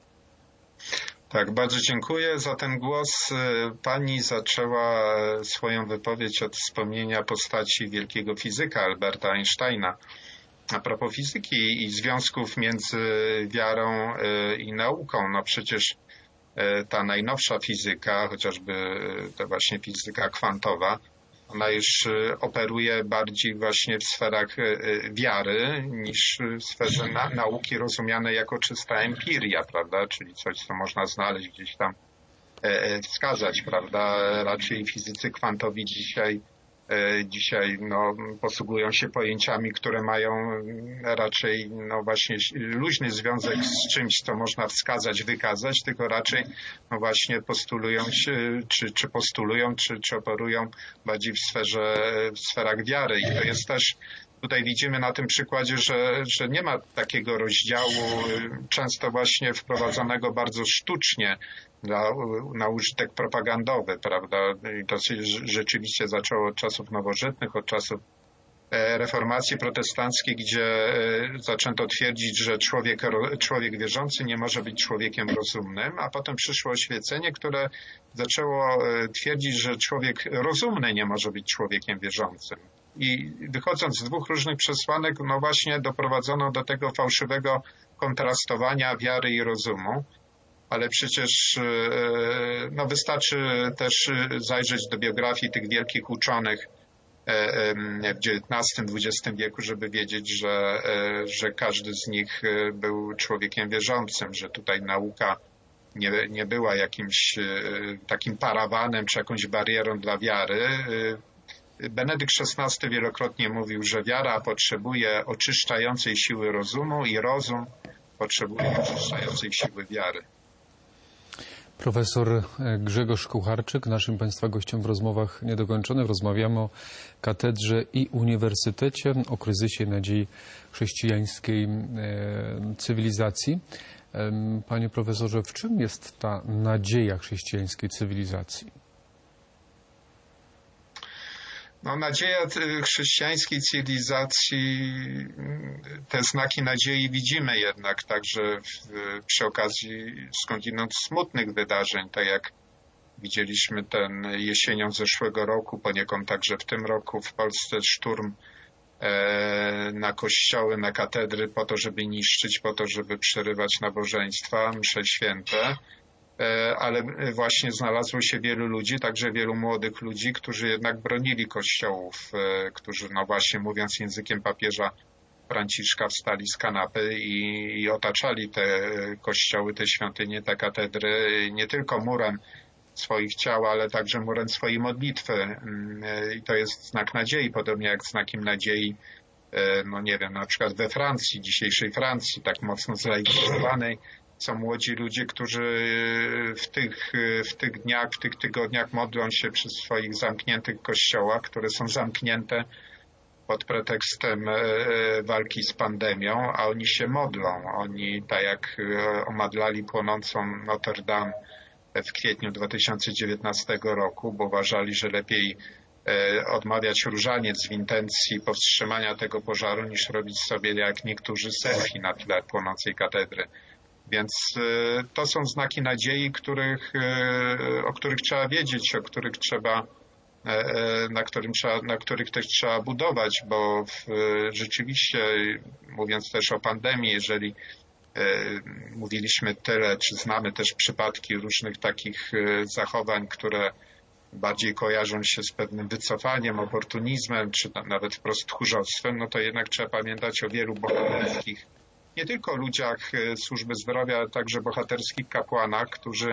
Tak, bardzo dziękuję za ten głos. Pani zaczęła swoją wypowiedź od wspomnienia postaci wielkiego fizyka Alberta Einsteina. A propos fizyki i związków między wiarą i nauką, no przecież ta najnowsza fizyka, chociażby to właśnie fizyka kwantowa, ona już operuje bardziej właśnie w sferach wiary niż w sferze na, nauki rozumianej jako czysta empiria, prawda? Czyli coś, co można znaleźć gdzieś tam, e, wskazać, prawda? Raczej fizycy kwantowi dzisiaj, e, dzisiaj no, posługują się pojęciami, które mają raczej no właśnie luźny związek z czymś, co można wskazać, wykazać, tylko raczej no właśnie postulują się, czy, czy postulują, czy, czy operują bardziej w sferze, w sferach wiary. I to jest też, tutaj widzimy na tym przykładzie, że, że nie ma takiego rozdziału, często właśnie wprowadzonego bardzo sztucznie na, na użytek propagandowy, prawda? I to się rzeczywiście zaczęło od czasów nowożytnych, od czasów reformacji protestanckiej, gdzie zaczęto twierdzić, że człowiek, człowiek wierzący nie może być człowiekiem rozumnym, a potem przyszło oświecenie, które zaczęło twierdzić, że człowiek rozumny nie może być człowiekiem wierzącym. I wychodząc z dwóch różnych przesłanek, no właśnie doprowadzono do tego fałszywego kontrastowania wiary i rozumu. Ale przecież no wystarczy też zajrzeć do biografii tych wielkich uczonych w dziewiętnastym, dwudziestym wieku, żeby wiedzieć, że, że każdy z nich był człowiekiem wierzącym, że tutaj nauka nie, nie była jakimś takim parawanem czy jakąś barierą dla wiary. Benedykt szesnasty wielokrotnie mówił, że wiara potrzebuje oczyszczającej siły rozumu i rozum potrzebuje oczyszczającej siły wiary. Profesor Grzegorz Kucharczyk, naszym Państwa gościem w rozmowach niedokończonych. Rozmawiamy o katedrze i uniwersytecie, o kryzysie nadziei chrześcijańskiej cywilizacji. Panie profesorze, w czym jest ta nadzieja chrześcijańskiej cywilizacji? No, nadzieja chrześcijańskiej cywilizacji, te znaki nadziei widzimy jednak także w, przy okazji skądinąd smutnych wydarzeń, tak jak widzieliśmy ten jesienią zeszłego roku, poniekąd także w tym roku w Polsce szturm e, na kościoły, na katedry po to, żeby niszczyć, po to, żeby przerywać nabożeństwa, msze święte. Ale właśnie znalazło się wielu ludzi, także wielu młodych ludzi, którzy jednak bronili kościołów, którzy, no właśnie mówiąc językiem papieża Franciszka wstali z kanapy i, i otaczali te kościoły, te świątynie, te katedry nie tylko murem swoich ciał, ale także murem swojej modlitwy. I to jest znak nadziei, podobnie jak znakiem nadziei, no nie wiem, na przykład we Francji, dzisiejszej Francji, tak mocno zlaicyzowanej, są młodzi ludzie, którzy w tych, w tych dniach, w tych tygodniach modlą się przy swoich zamkniętych kościołach, które są zamknięte pod pretekstem walki z pandemią, a oni się modlą. Oni, tak jak omadlali płonącą Notre Dame w kwietniu dwa tysiące dziewiętnastego roku, bo uważali, że lepiej odmawiać różaniec w intencji powstrzymania tego pożaru, niż robić sobie, jak niektórzy, selfie na tle płonącej katedry. Więc to są znaki nadziei, których, o których trzeba wiedzieć, o których trzeba, na, którym trzeba, na których też trzeba budować, bo w, rzeczywiście, mówiąc też o pandemii, jeżeli mówiliśmy tyle, czy znamy też przypadki różnych takich zachowań, które bardziej kojarzą się z pewnym wycofaniem, oportunizmem, czy nawet wprost tchórzostwem, no to jednak trzeba pamiętać o wielu bohaterskich, nie tylko ludziach służby zdrowia, ale także bohaterskich kapłanach, którzy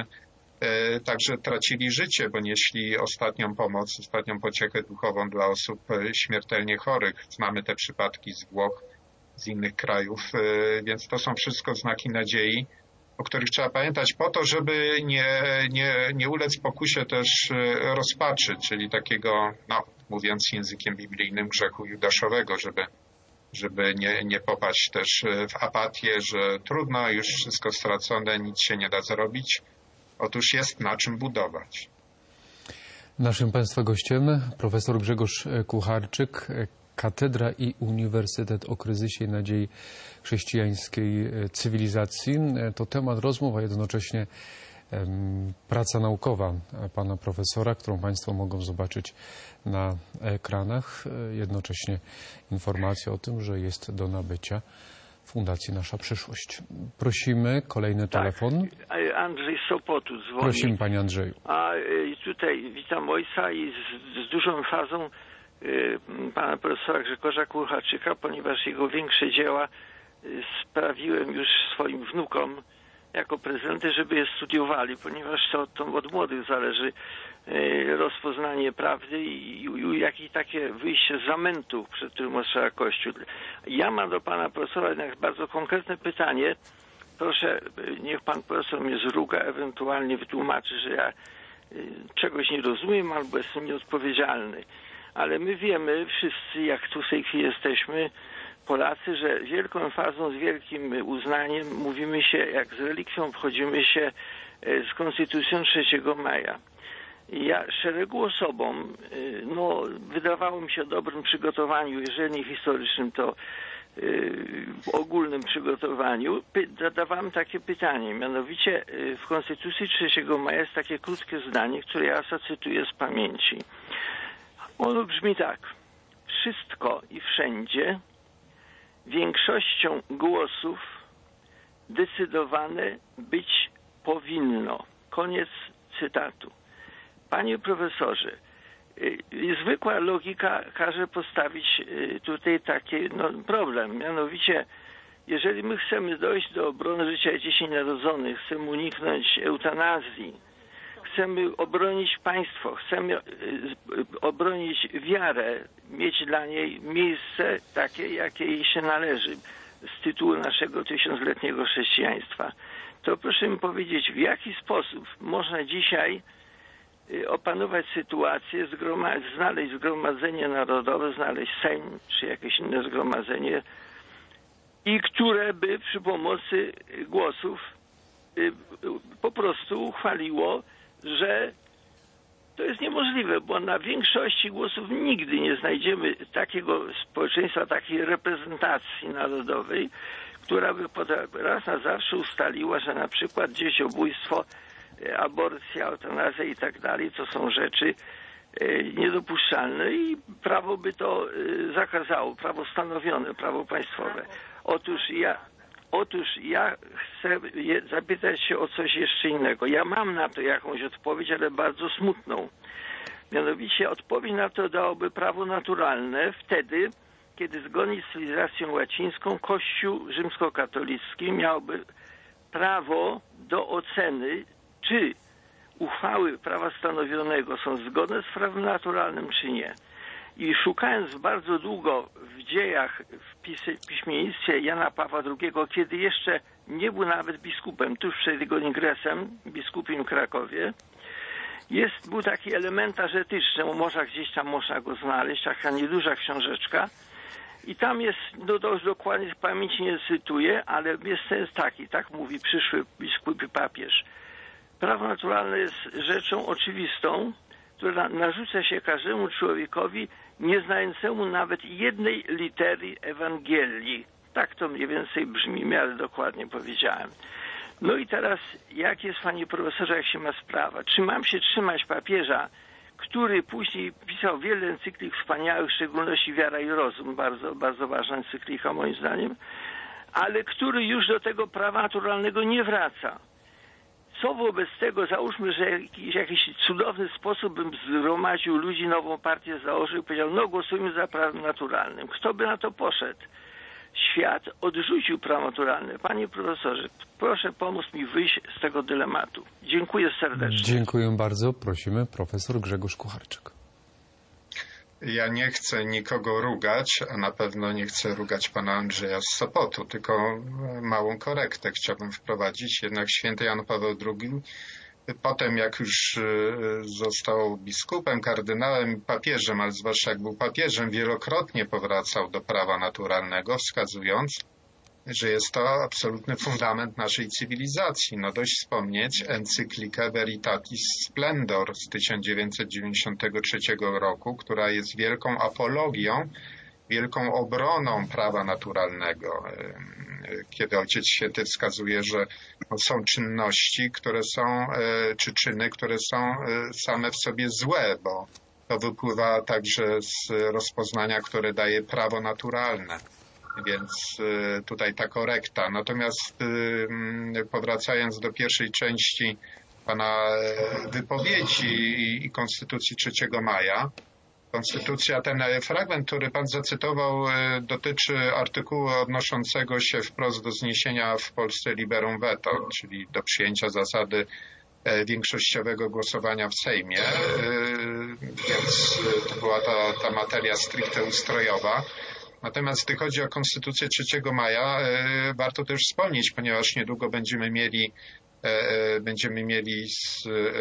także tracili życie, bo nieśli ostatnią pomoc, ostatnią pociechę duchową dla osób śmiertelnie chorych. Znamy te przypadki z Włoch, z innych krajów, więc to są wszystko znaki nadziei, o których trzeba pamiętać po to, żeby nie, nie, nie ulec pokusie też rozpaczy, czyli takiego, no, mówiąc językiem biblijnym, grzechu judaszowego, żeby, żeby nie, nie popaść też w apatię, że trudno, już wszystko stracone, nic się nie da zrobić. Otóż jest na czym budować. Naszym Państwa gościem profesor Grzegorz Kucharczyk, Katedra i Uniwersytet o kryzysie i nadziei chrześcijańskiej cywilizacji. To temat rozmów, a jednocześnie um, praca naukowa pana profesora, którą Państwo mogą zobaczyć na ekranach. Jednocześnie informacja o tym, że jest do nabycia Fundacji Nasza Przyszłość. Prosimy, kolejny tak. telefon. Andrzej z Sopotu dzwoni. Prosimy, panie Andrzeju. A tutaj witam ojca i z, z dużą fazą y, pana profesora Grzegorza Kucharczyka, ponieważ jego większe dzieła y, sprawiłem już swoim wnukom jako prezenty, żeby je studiowali, ponieważ to, to od młodych zależy y, rozpoznanie prawdy i, i, i jakieś takie wyjście z zamętu, przed którym ostrzega Kościół. Ja mam do pana profesora jednak bardzo konkretne pytanie. Proszę, niech pan profesor mnie zruga, ewentualnie wytłumaczy, że ja y, czegoś nie rozumiem albo jestem nieodpowiedzialny. Ale my wiemy wszyscy, jak tu w tej chwili jesteśmy, Polacy, że wielką emfazą, z wielkim uznaniem mówimy się, jak z relikwią wchodzimy się z Konstytucją trzeciego maja. I ja szeregu osobom, no, wydawało mi się o dobrym przygotowaniu, jeżeli nie historycznym, to w ogólnym przygotowaniu, zadawałem takie pytanie. Mianowicie w Konstytucji trzeciego maja jest takie krótkie zdanie, które ja zacytuję z pamięci. Ono brzmi tak. Wszystko i wszędzie większością głosów decydowane być powinno. Koniec cytatu. Panie profesorze, zwykła logika każe postawić tutaj taki no, problem. Mianowicie, jeżeli my chcemy dojść do obrony życia dzieci narodzonych, chcemy uniknąć eutanazji, chcemy obronić państwo, chcemy obronić wiarę, mieć dla niej miejsce takie, jakie jej się należy z tytułu naszego tysiącletniego chrześcijaństwa, to proszę mi powiedzieć, w jaki sposób można dzisiaj opanować sytuację, znaleźć zgromadzenie narodowe, znaleźć Sejm czy jakieś inne zgromadzenie i które by przy pomocy głosów po prostu uchwaliło, że to jest niemożliwe, bo na większości głosów nigdy nie znajdziemy takiego społeczeństwa, takiej reprezentacji narodowej, która by raz na zawsze ustaliła, że na przykład dzieciobójstwo, aborcja, eutanazja i tak dalej, to są rzeczy niedopuszczalne i prawo by to zakazało, prawo stanowione, prawo państwowe. Otóż ja Otóż ja chcę zapytać się o coś jeszcze innego. Ja mam na to jakąś odpowiedź, ale bardzo smutną. Mianowicie odpowiedź na to dałoby prawo naturalne wtedy, kiedy zgodnie z cywilizacją łacińską Kościół rzymskokatolicki miałby prawo do oceny, czy uchwały prawa stanowionego są zgodne z prawem naturalnym, czy nie. I szukając bardzo długo w dziejach, w pis- piśmiennictwie Jana Pawła drugiego, kiedy jeszcze nie był nawet biskupem, tuż przed jego ingresem, biskupim w Krakowie, jest, był taki elementarz etyczny, można gdzieś tam można go znaleźć, taka nieduża książeczka. I tam jest, no to już dokładnie z pamięci nie cytuję, ale jest sens taki, tak mówi przyszły biskup i papież. Prawo naturalne jest rzeczą oczywistą, która narzuca się każdemu człowiekowi, nie znającemu nawet jednej litery Ewangelii. Tak to mniej więcej brzmi, w miarę dokładnie powiedziałem. No i teraz, jak jest, panie profesorze, jak się ma sprawa? Czy mam się trzymać papieża, który później pisał wiele encyklik wspaniałych, w szczególności Wiara i Rozum, bardzo, bardzo ważna encyklika moim zdaniem, ale który już do tego prawa naturalnego nie wraca. Co wobec tego, załóżmy, że jakiś, jakiś cudowny sposób bym zgromadził ludzi, nową partię założył i powiedział, no głosujmy za prawem naturalnym. Kto by na to poszedł? Świat odrzucił prawo naturalne. Panie profesorze, proszę pomóc mi wyjść z tego dylematu. Dziękuję serdecznie. Dziękuję bardzo. Prosimy, profesor Grzegorz Kucharczyk. Ja nie chcę nikogo rugać, a na pewno nie chcę rugać pana Andrzeja z Sopotu, tylko małą korektę chciałbym wprowadzić. Jednak święty Jan Paweł drugi, potem jak już został biskupem, kardynałem, papieżem, ale zwłaszcza jak był papieżem, wielokrotnie powracał do prawa naturalnego, wskazując, że jest to absolutny fundament naszej cywilizacji. No dość wspomnieć encyklikę Veritatis Splendor z tysiąc dziewięćset dziewięćdziesiątego trzeciego roku, która jest wielką apologią, wielką obroną prawa naturalnego. Kiedy Ojciec Święty wskazuje, że są czynności, które są, czy czyny, które są same w sobie złe, bo to wypływa także z rozpoznania, które daje prawo naturalne. Więc tutaj ta korekta. Natomiast powracając do pierwszej części pana wypowiedzi i Konstytucji trzeciego maja, Konstytucja, ten fragment, który pan zacytował, dotyczy artykułu odnoszącego się wprost do zniesienia w Polsce liberum veto, czyli do przyjęcia zasady większościowego głosowania w Sejmie, więc to była ta, ta materia stricte ustrojowa. Natomiast gdy chodzi o Konstytucję trzeciego maja, warto też wspomnieć, ponieważ niedługo będziemy mieli będziemy mieli z,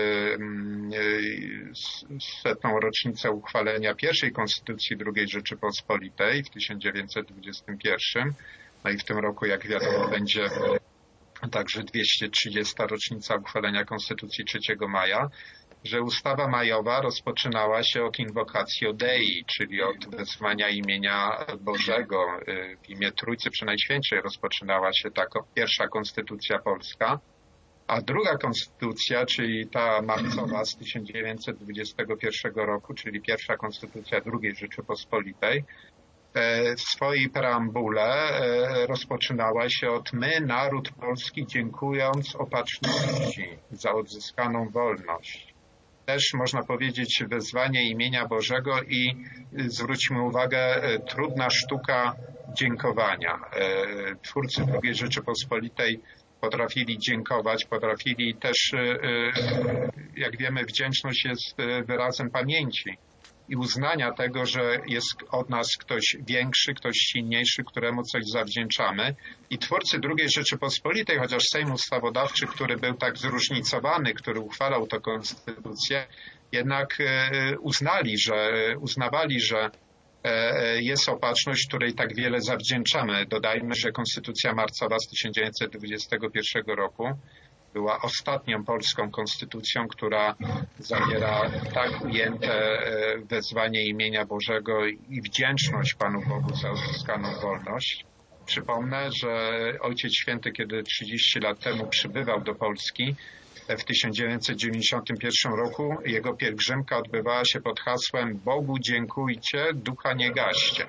z, setną rocznicę uchwalenia pierwszej Konstytucji drugiej Rzeczypospolitej w tysiąc dziewięćset dwudziestym pierwszym. No i w tym roku, jak wiadomo, będzie także dwieście trzydziesta rocznica uchwalenia Konstytucji trzeciego maja, że ustawa majowa rozpoczynała się od invocacio Dei, czyli od wezwania imienia Bożego. W imię Trójcy Przenajświętszej rozpoczynała się ta pierwsza konstytucja polska, a druga konstytucja, czyli ta marcowa z tysiąc dziewięćset dwudziestego pierwszego roku, czyli pierwsza konstytucja drugiej Rzeczypospolitej, w swojej preambule rozpoczynała się od my, naród polski, dziękując opatrzności za odzyskaną wolność. Też można powiedzieć wezwanie imienia Bożego i zwróćmy uwagę, trudna sztuka dziękowania. Twórcy drugiej Rzeczypospolitej potrafili dziękować, potrafili też, jak wiemy, wdzięczność jest wyrazem pamięci i uznania tego, że jest od nas ktoś większy, ktoś silniejszy, któremu coś zawdzięczamy. I twórcy drugiej Rzeczypospolitej, chociaż Sejm Ustawodawczy, który był tak zróżnicowany, który uchwalał tę konstytucję, jednak uznali, że, uznawali, że jest opatrzność, której tak wiele zawdzięczamy. Dodajmy, że konstytucja marcowa z tysiąc dziewięćset dwudziestego pierwszego roku była ostatnią polską konstytucją, która zawiera tak ujęte wezwanie imienia Bożego i wdzięczność Panu Bogu za odzyskaną wolność. Przypomnę, że Ojciec Święty, kiedy trzydzieści lat temu przybywał do Polski, w tysiąc dziewięćset dziewięćdziesiątym pierwszym roku jego pielgrzymka odbywała się pod hasłem Bogu dziękujcie, ducha nie gaście.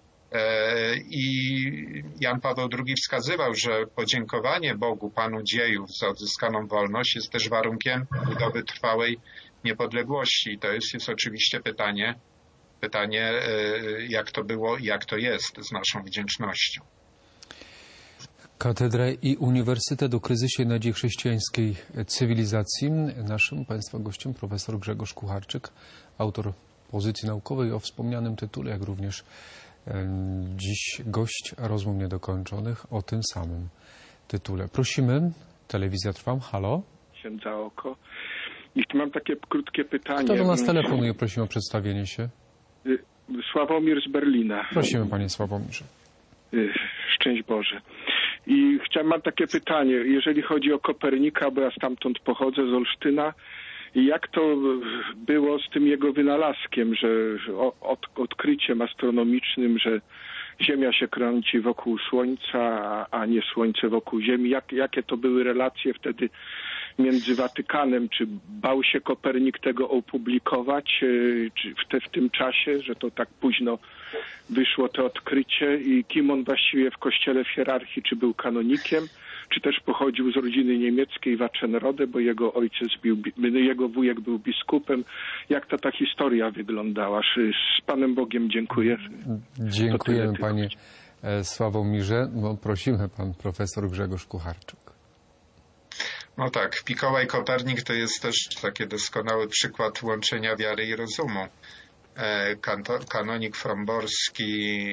I Jan Paweł drugi wskazywał, że podziękowanie Bogu, Panu dziejów za odzyskaną wolność jest też warunkiem budowy trwałej niepodległości. I to jest, jest oczywiście pytanie, Pytanie, jak to było i jak to jest z naszą wdzięcznością. Katedra i Uniwersytet o kryzysie i nadziei chrześcijańskiej cywilizacji. Naszym Państwa gościem profesor Grzegorz Kucharczyk, autor pozycji naukowej o wspomnianym tytule, jak również dziś gość rozmów niedokończonych o tym samym tytule. Prosimy, telewizja Trwam, halo. Księdza Oko. I mam takie krótkie pytanie. Kto do nas telefonuje? Prosimy o przedstawienie się. Sławomir z Berlina. Prosimy, panie Sławomirze. Szczęść Boże. I chciałem, mam takie pytanie, jeżeli chodzi o Kopernika, bo ja stamtąd pochodzę, z Olsztyna, i jak to było z tym jego wynalazkiem, że od, odkryciem astronomicznym, że Ziemia się kręci wokół Słońca, a nie Słońce wokół Ziemi. Jak, jakie to były relacje wtedy między Watykanem? Czy bał się Kopernik tego opublikować czy w, te, w tym czasie, że to tak późno wyszło to odkrycie? I kim on właściwie w kościele w hierarchii? Czy był kanonikiem? Czy też pochodził z rodziny niemieckiej Waczenrode, bo jego ojciec, był, jego wujek był biskupem? Jak to ta historia wyglądała? Z Panem Bogiem dziękuję. Dziękujemy, panie Sławomirze. No, prosimy, pan profesor Grzegorz Kucharczyk. No tak, Mikołaj Kopernik to jest też taki doskonały przykład łączenia wiary i rozumu. Kanonik fromborski,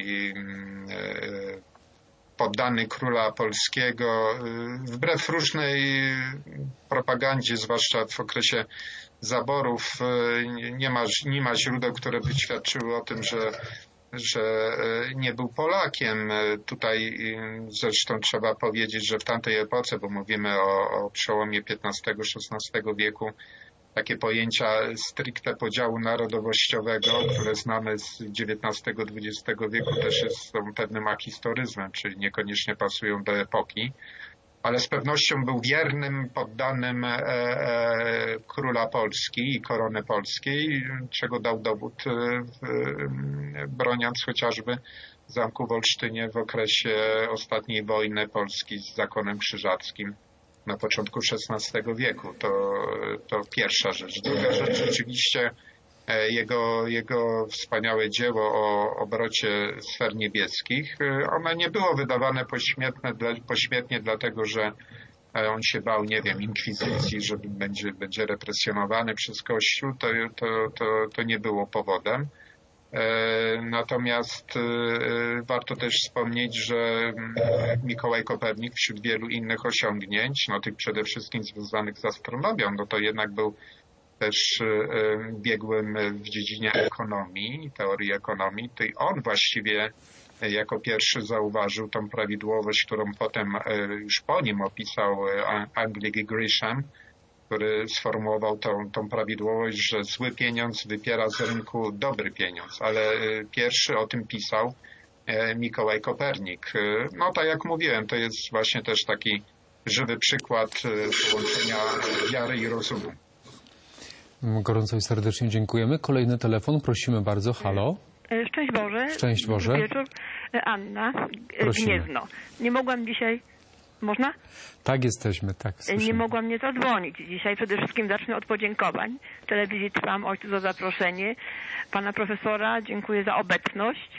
poddany króla polskiego, wbrew różnej propagandzie, zwłaszcza w okresie zaborów, nie ma, nie ma źródeł, które by świadczyły o tym, że, że nie był Polakiem. Tutaj zresztą trzeba powiedzieć, że w tamtej epoce, bo mówimy o, o przełomie piętnastego szesnastego wieku, takie pojęcia stricte podziału narodowościowego, które znamy z dziewiętnastego dwudziestego wieku, też jest, są pewnym ahistoryzmem, czyli niekoniecznie pasują do epoki, ale z pewnością był wiernym poddanym e, e, króla Polski i korony polskiej, czego dał dowód, e, broniąc chociażby zamku w Olsztynie w okresie ostatniej wojny Polski z zakonem krzyżackim na początku szesnastego wieku. To, to pierwsza rzecz. Druga rzecz, rzeczywiście jego, jego wspaniałe dzieło o obrocie sfer niebieskich, ono nie było wydawane pośmiertne, pośmiertnie dlatego, że on się bał, nie wiem, inkwizycji, że będzie, będzie represjonowany przez Kościół. To, to, to, to nie było powodem. Natomiast warto też wspomnieć, że Mikołaj Kopernik wśród wielu innych osiągnięć, no tych przede wszystkim związanych z astronomią, no to jednak był też biegłym w dziedzinie ekonomii, teorii ekonomii. To i on właściwie jako pierwszy zauważył tą prawidłowość, którą potem już po nim opisał Anglik Grisham, który sformułował tą, tą prawidłowość, że zły pieniądz wypiera z rynku dobry pieniądz, ale pierwszy o tym pisał Mikołaj Kopernik. No tak jak mówiłem, to jest właśnie też taki żywy przykład połączenia wiary i rozumu. Gorąco i serdecznie dziękujemy. Kolejny telefon, prosimy bardzo. Halo. Szczęść Boże. Szczęść Boże. Wieczór. Anna, prosimy. Gniezno. Nie mogłam dzisiaj... Można? Tak, jesteśmy, tak. Słyszymy. Nie mogłam nie zadzwonić. Dzisiaj przede wszystkim zacznę od podziękowań. Telewizji Trwam, ojcu, za zaproszenie. Pana profesora dziękuję za obecność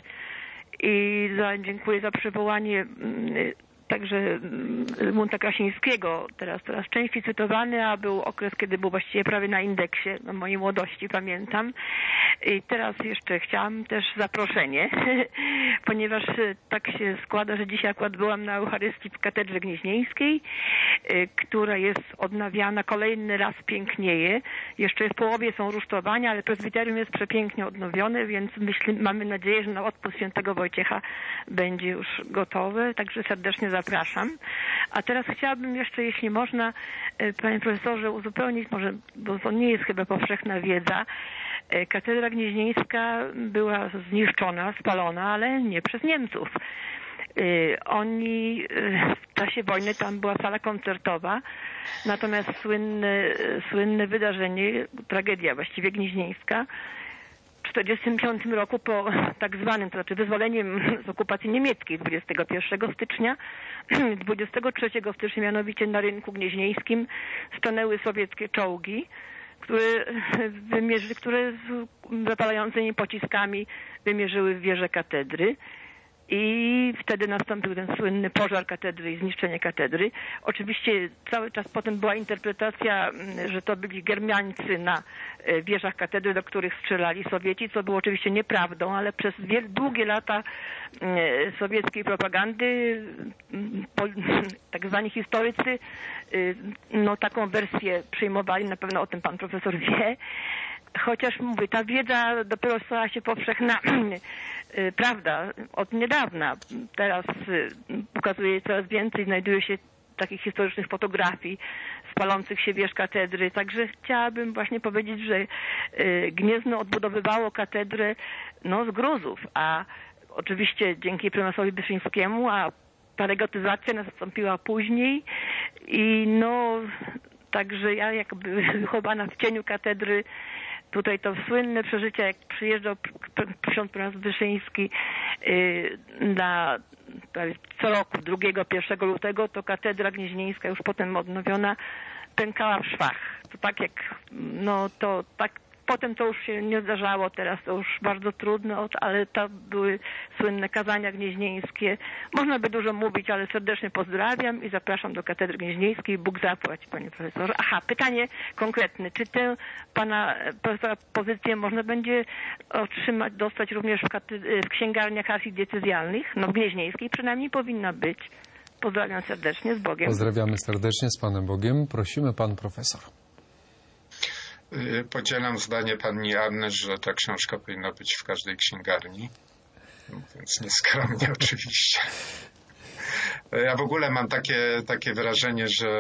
i za, dziękuję za przywołanie także Zygmunta Krasińskiego, teraz coraz częściej cytowany, a był okres, kiedy był właściwie prawie na indeksie, na mojej młodości pamiętam. I teraz jeszcze chciałam też zaproszenie, ponieważ tak się składa, że dzisiaj akurat byłam na Eucharystii w Katedrze Gnieźnieńskiej, która jest odnawiana, kolejny raz pięknieje. Jeszcze w połowie są rusztowania, ale prezbiterium jest przepięknie odnowione, więc myślę, mamy nadzieję, że na odpust świętego Wojciecha będzie już gotowe, także serdecznie zapraszam. A teraz chciałabym jeszcze, jeśli można, panie profesorze, uzupełnić, może, bo to nie jest chyba powszechna wiedza. Katedra Gnieźnieńska była zniszczona, spalona, ale nie przez Niemców. Oni w czasie wojny, tam była sala koncertowa, natomiast słynne, słynne wydarzenie, tragedia właściwie gnieźnieńska, w tysiąc dziewięćset czterdziestym piątym roku po tak zwanym, to znaczy wyzwoleniem z okupacji niemieckiej dwudziestego pierwszego stycznia, dwudziestego trzeciego stycznia mianowicie na rynku gnieźnieńskim stanęły sowieckie czołgi które wymierzy, które z zapalającymi pociskami wymierzyły wieżę katedry. I wtedy nastąpił ten słynny pożar katedry i zniszczenie katedry. Oczywiście cały czas potem była interpretacja, że to byli germańcy na wieżach katedry, do których strzelali Sowieci, co było oczywiście nieprawdą, ale przez długie lata sowieckiej propagandy tak zwani historycy no, taką wersję przyjmowali, na pewno o tym pan profesor wie. Chociaż mówię, ta wiedza dopiero stała się powszechna, prawda, od niedawna. Teraz ukazuje się coraz więcej, znajduje się takich historycznych fotografii spalących się wież katedry. Także chciałabym właśnie powiedzieć, że Gniezno odbudowywało katedrę no, z gruzów, a oczywiście dzięki prymasowi Wyszyńskiemu, a ta regotyzacja nastąpiła później i no także ja jakby wychowana w cieniu katedry. Tutaj to słynne przeżycie, jak przyjeżdżał ksiądz prymas Wyszyński na co roku, drugiego, pierwszego lutego, to katedra gnieźnieńska, już potem odnowiona, pękała w szwach. To tak jak, no to tak, potem to już się nie zdarzało, teraz to już bardzo trudno, ale to były słynne kazania gnieźnieńskie. Można by dużo mówić, ale serdecznie pozdrawiam i zapraszam do katedry gnieźnieńskiej. Bóg zapłać, panie profesorze. Aha, pytanie konkretne. Czy tę pana profesora pozycję można będzie otrzymać, dostać również w, katedr- w księgarniach archidiecezjalnych? No w gnieźnieńskiej przynajmniej powinna być. Pozdrawiam serdecznie, z Bogiem. Pozdrawiamy serdecznie, z Panem Bogiem. Prosimy, pan profesor. Podzielam zdanie pani Anny, że ta książka powinna być w każdej księgarni, więc nieskromnie oczywiście. Ja w ogóle mam takie, takie wrażenie, że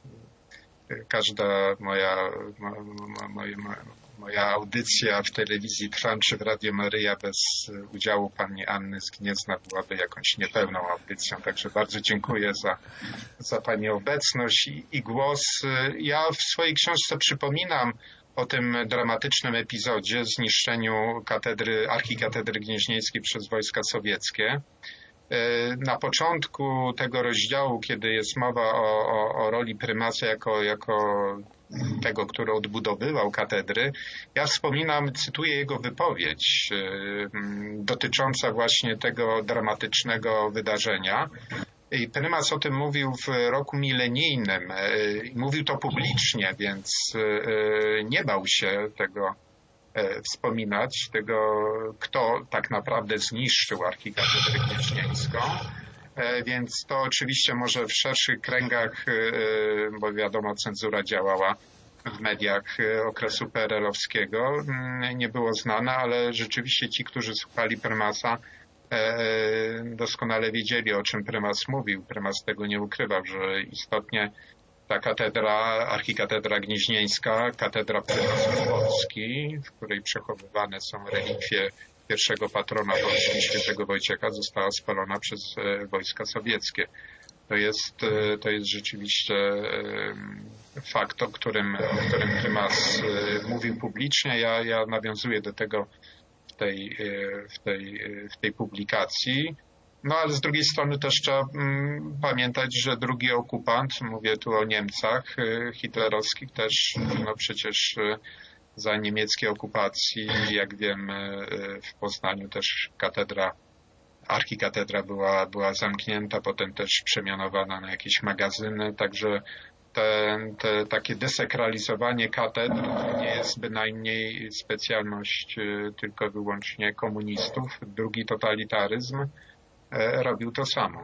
każda moja, moja, moja audycja w telewizji Trwam czy w Radio Maryja bez udziału pani Anny z Gniezna byłaby jakąś niepełną audycją. Także bardzo dziękuję za, za pani obecność i, i głos. Ja w swojej książce przypominam o tym dramatycznym epizodzie, zniszczeniu katedry, archikatedry gnieźnieńskiej przez wojska sowieckie. Na początku tego rozdziału, kiedy jest mowa o, o, o roli prymasa jako, jako tego, który odbudowywał katedry, ja wspominam, cytuję jego wypowiedź dotycząca właśnie tego dramatycznego wydarzenia. I prymas o tym mówił w roku milenijnym. Mówił to publicznie, więc nie bał się tego wspominać, tego, kto tak naprawdę zniszczył archikatedrę gnieźnieńską. Więc to oczywiście może w szerszych kręgach, bo wiadomo, cenzura działała w mediach okresu P R L-owskiego, nie było znane, ale rzeczywiście ci, którzy słuchali prymasa, doskonale wiedzieli, o czym prymas mówił. Prymas tego nie ukrywał, że istotnie ta katedra, archikatedra gnieźnieńska, katedra prymasów Polski, w której przechowywane są relikwie pierwszego patrona Polski, świętego Wojciecha, została spalona przez wojska sowieckie. To jest, to jest rzeczywiście fakt, o którym, o którym prymas mówił publicznie. Ja, ja nawiązuję do tego w tej, w tej, w tej publikacji. No ale z drugiej strony też trzeba mm, pamiętać, że drugi okupant, mówię tu o Niemcach hitlerowskich, też no przecież za niemieckiej okupacji, jak wiemy, w Poznaniu też katedra, archikatedra była, była zamknięta, potem też przemianowana na jakieś magazyny, także te, te takie desakralizowanie katedr nie jest bynajmniej specjalność tylko wyłącznie komunistów. Drugi totalitaryzm robił to samo.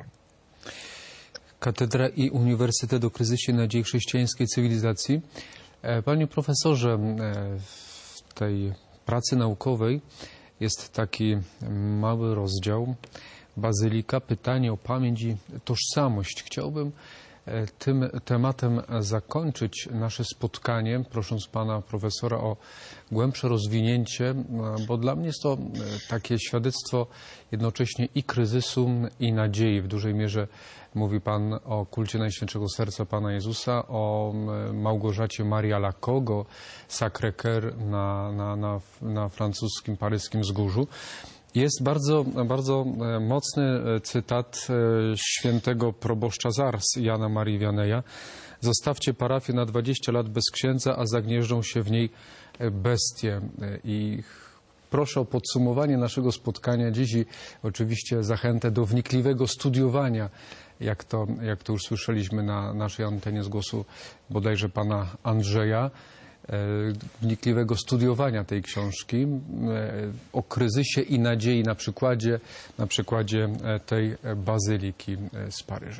Katedra i Uniwersytet o kryzysie nadziei chrześcijańskiej cywilizacji. Panie profesorze, w tej pracy naukowej jest taki mały rozdział Bazylika, pytanie o pamięć i tożsamość. Chciałbym tym tematem zakończyć nasze spotkanie, prosząc pana profesora o głębsze rozwinięcie, bo dla mnie jest to takie świadectwo jednocześnie i kryzysu, i nadziei. W dużej mierze mówi pan o kulcie Najświętszego Serca Pana Jezusa, o Małgorzacie Maria Lacogo, Sacré-Cœur na, na, na, na francuskim, paryskim wzgórzu. Jest bardzo, bardzo mocny cytat świętego proboszcza z Ars, Jana Marii Vianneya. Zostawcie parafię na dwadzieścia lat bez księdza, a zagnieżdżą się w niej bestie. I proszę o podsumowanie naszego spotkania dziś i oczywiście zachętę do wnikliwego studiowania, jak to, jak to już słyszeliśmy na naszej antenie z głosu bodajże pana Andrzeja, wnikliwego studiowania tej książki o kryzysie i nadziei na przykładzie, na przykładzie tej bazyliki z Paryża.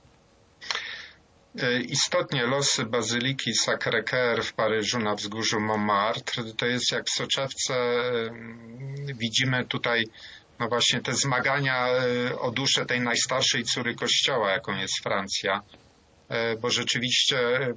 Istotnie losy bazyliki Sacré-Cœur w Paryżu na wzgórzu Montmartre to jest jak w soczewce. Widzimy tutaj no właśnie te zmagania o duszę tej najstarszej córy Kościoła, jaką jest Francja. Bo rzeczywiście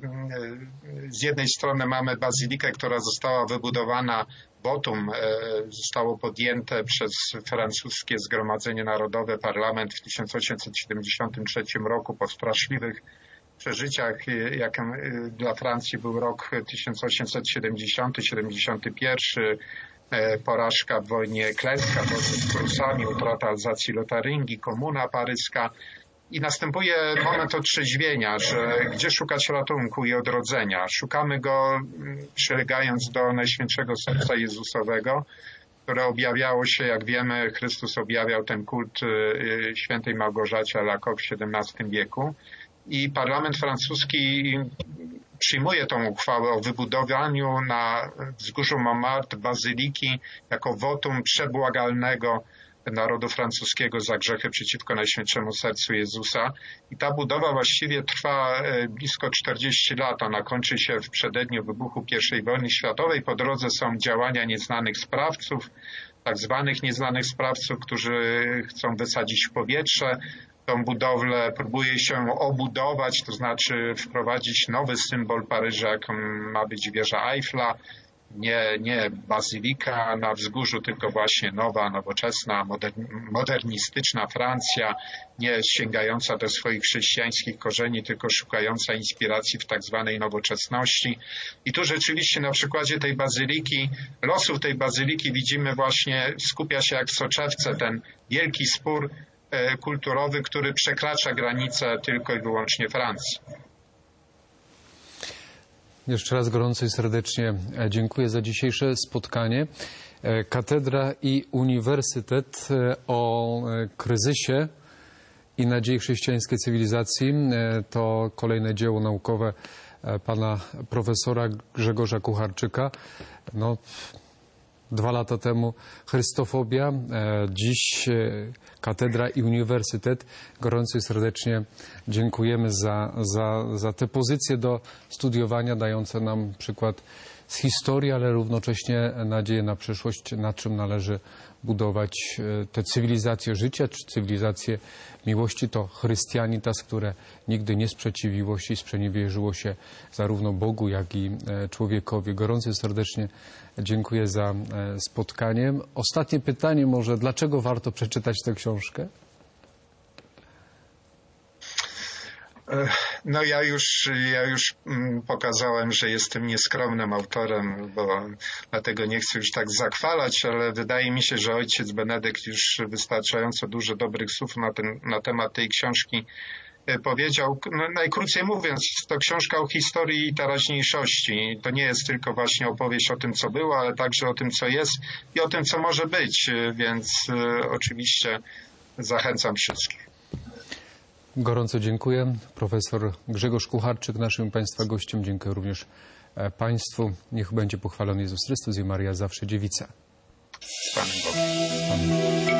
z jednej strony mamy bazylikę, która została wybudowana, wotum zostało podjęte przez francuskie Zgromadzenie Narodowe, parlament w tysiąc osiemset siedemdziesiątym trzecim roku po straszliwych przeżyciach, jakim dla Francji był rok tysiąc osiemset siedemdziesiąty siedemdziesiąty pierwszy, porażka w wojnie, klęska w wojnie z Prusami, utrata Alzacji Lotaryngii, komuna paryska. I następuje moment otrzeźwienia, że gdzie szukać ratunku i odrodzenia. Szukamy go przylegając do Najświętszego Serca Jezusowego, które objawiało się, jak wiemy, Chrystus objawiał ten kult świętej Małgorzacie Alacoque w siedemnastym wieku. I parlament francuski przyjmuje tą uchwałę o wybudowaniu na wzgórzu Montmartre bazyliki jako wotum przebłagalnego narodu francuskiego za grzechy przeciwko Najświętszemu Sercu Jezusa. I ta budowa właściwie trwa blisko czterdzieści lat. Ona kończy się w przededniu wybuchu pierwszej wojny światowej. Po drodze są działania nieznanych sprawców, tak zwanych nieznanych sprawców, którzy chcą wysadzić w powietrze tą budowlę, próbuje się obudować, to znaczy wprowadzić nowy symbol Paryża, jaką ma być wieża Eiffla. Nie, nie bazylika na wzgórzu, tylko właśnie nowa, nowoczesna, modernistyczna Francja, nie sięgająca do swoich chrześcijańskich korzeni, tylko szukająca inspiracji w tak zwanej nowoczesności. I tu rzeczywiście na przykładzie tej bazyliki, losów tej bazyliki widzimy właśnie, skupia się jak w soczewce ten wielki spór kulturowy, który przekracza granice tylko i wyłącznie Francji. Jeszcze raz gorąco i serdecznie dziękuję za dzisiejsze spotkanie. Katedra i Uniwersytet o kryzysie i nadziei chrześcijańskiej cywilizacji to kolejne dzieło naukowe pana profesora Grzegorza Kucharczyka. No, dwa lata temu Chrystofobia, dziś Katedra i Uniwersytet. Gorąco i serdecznie dziękujemy za, za, za te pozycje do studiowania, dające nam przykład z historii, ale równocześnie nadzieję na przyszłość, na czym należy budować tę cywilizację życia, czy cywilizację miłości. To Chrystianitas, które nigdy nie sprzeciwiło się i sprzeniewierzyło się zarówno Bogu, jak i człowiekowi. Gorąco i serdecznie dziękuję za spotkanie. Ostatnie pytanie może, dlaczego warto przeczytać tę książkę? No ja już, ja już pokazałem, że jestem nieskromnym autorem, bo dlatego nie chcę już tak zachwalać, ale wydaje mi się, że ojciec Benedykt już wystarczająco dużo dobrych słów na, ten, na temat tej książki powiedział. No, najkrócej mówiąc, to książka o historii i teraźniejszości. To nie jest tylko właśnie opowieść o tym, co było, ale także o tym, co jest i o tym, co może być, więc y, oczywiście zachęcam wszystkich. Gorąco dziękuję. Profesor Grzegorz Kucharczyk, naszym Państwa gościem. Dziękuję również Państwu. Niech będzie pochwalony Jezus Chrystus i Maria zawsze Dziewica. Z Panem Bogiem.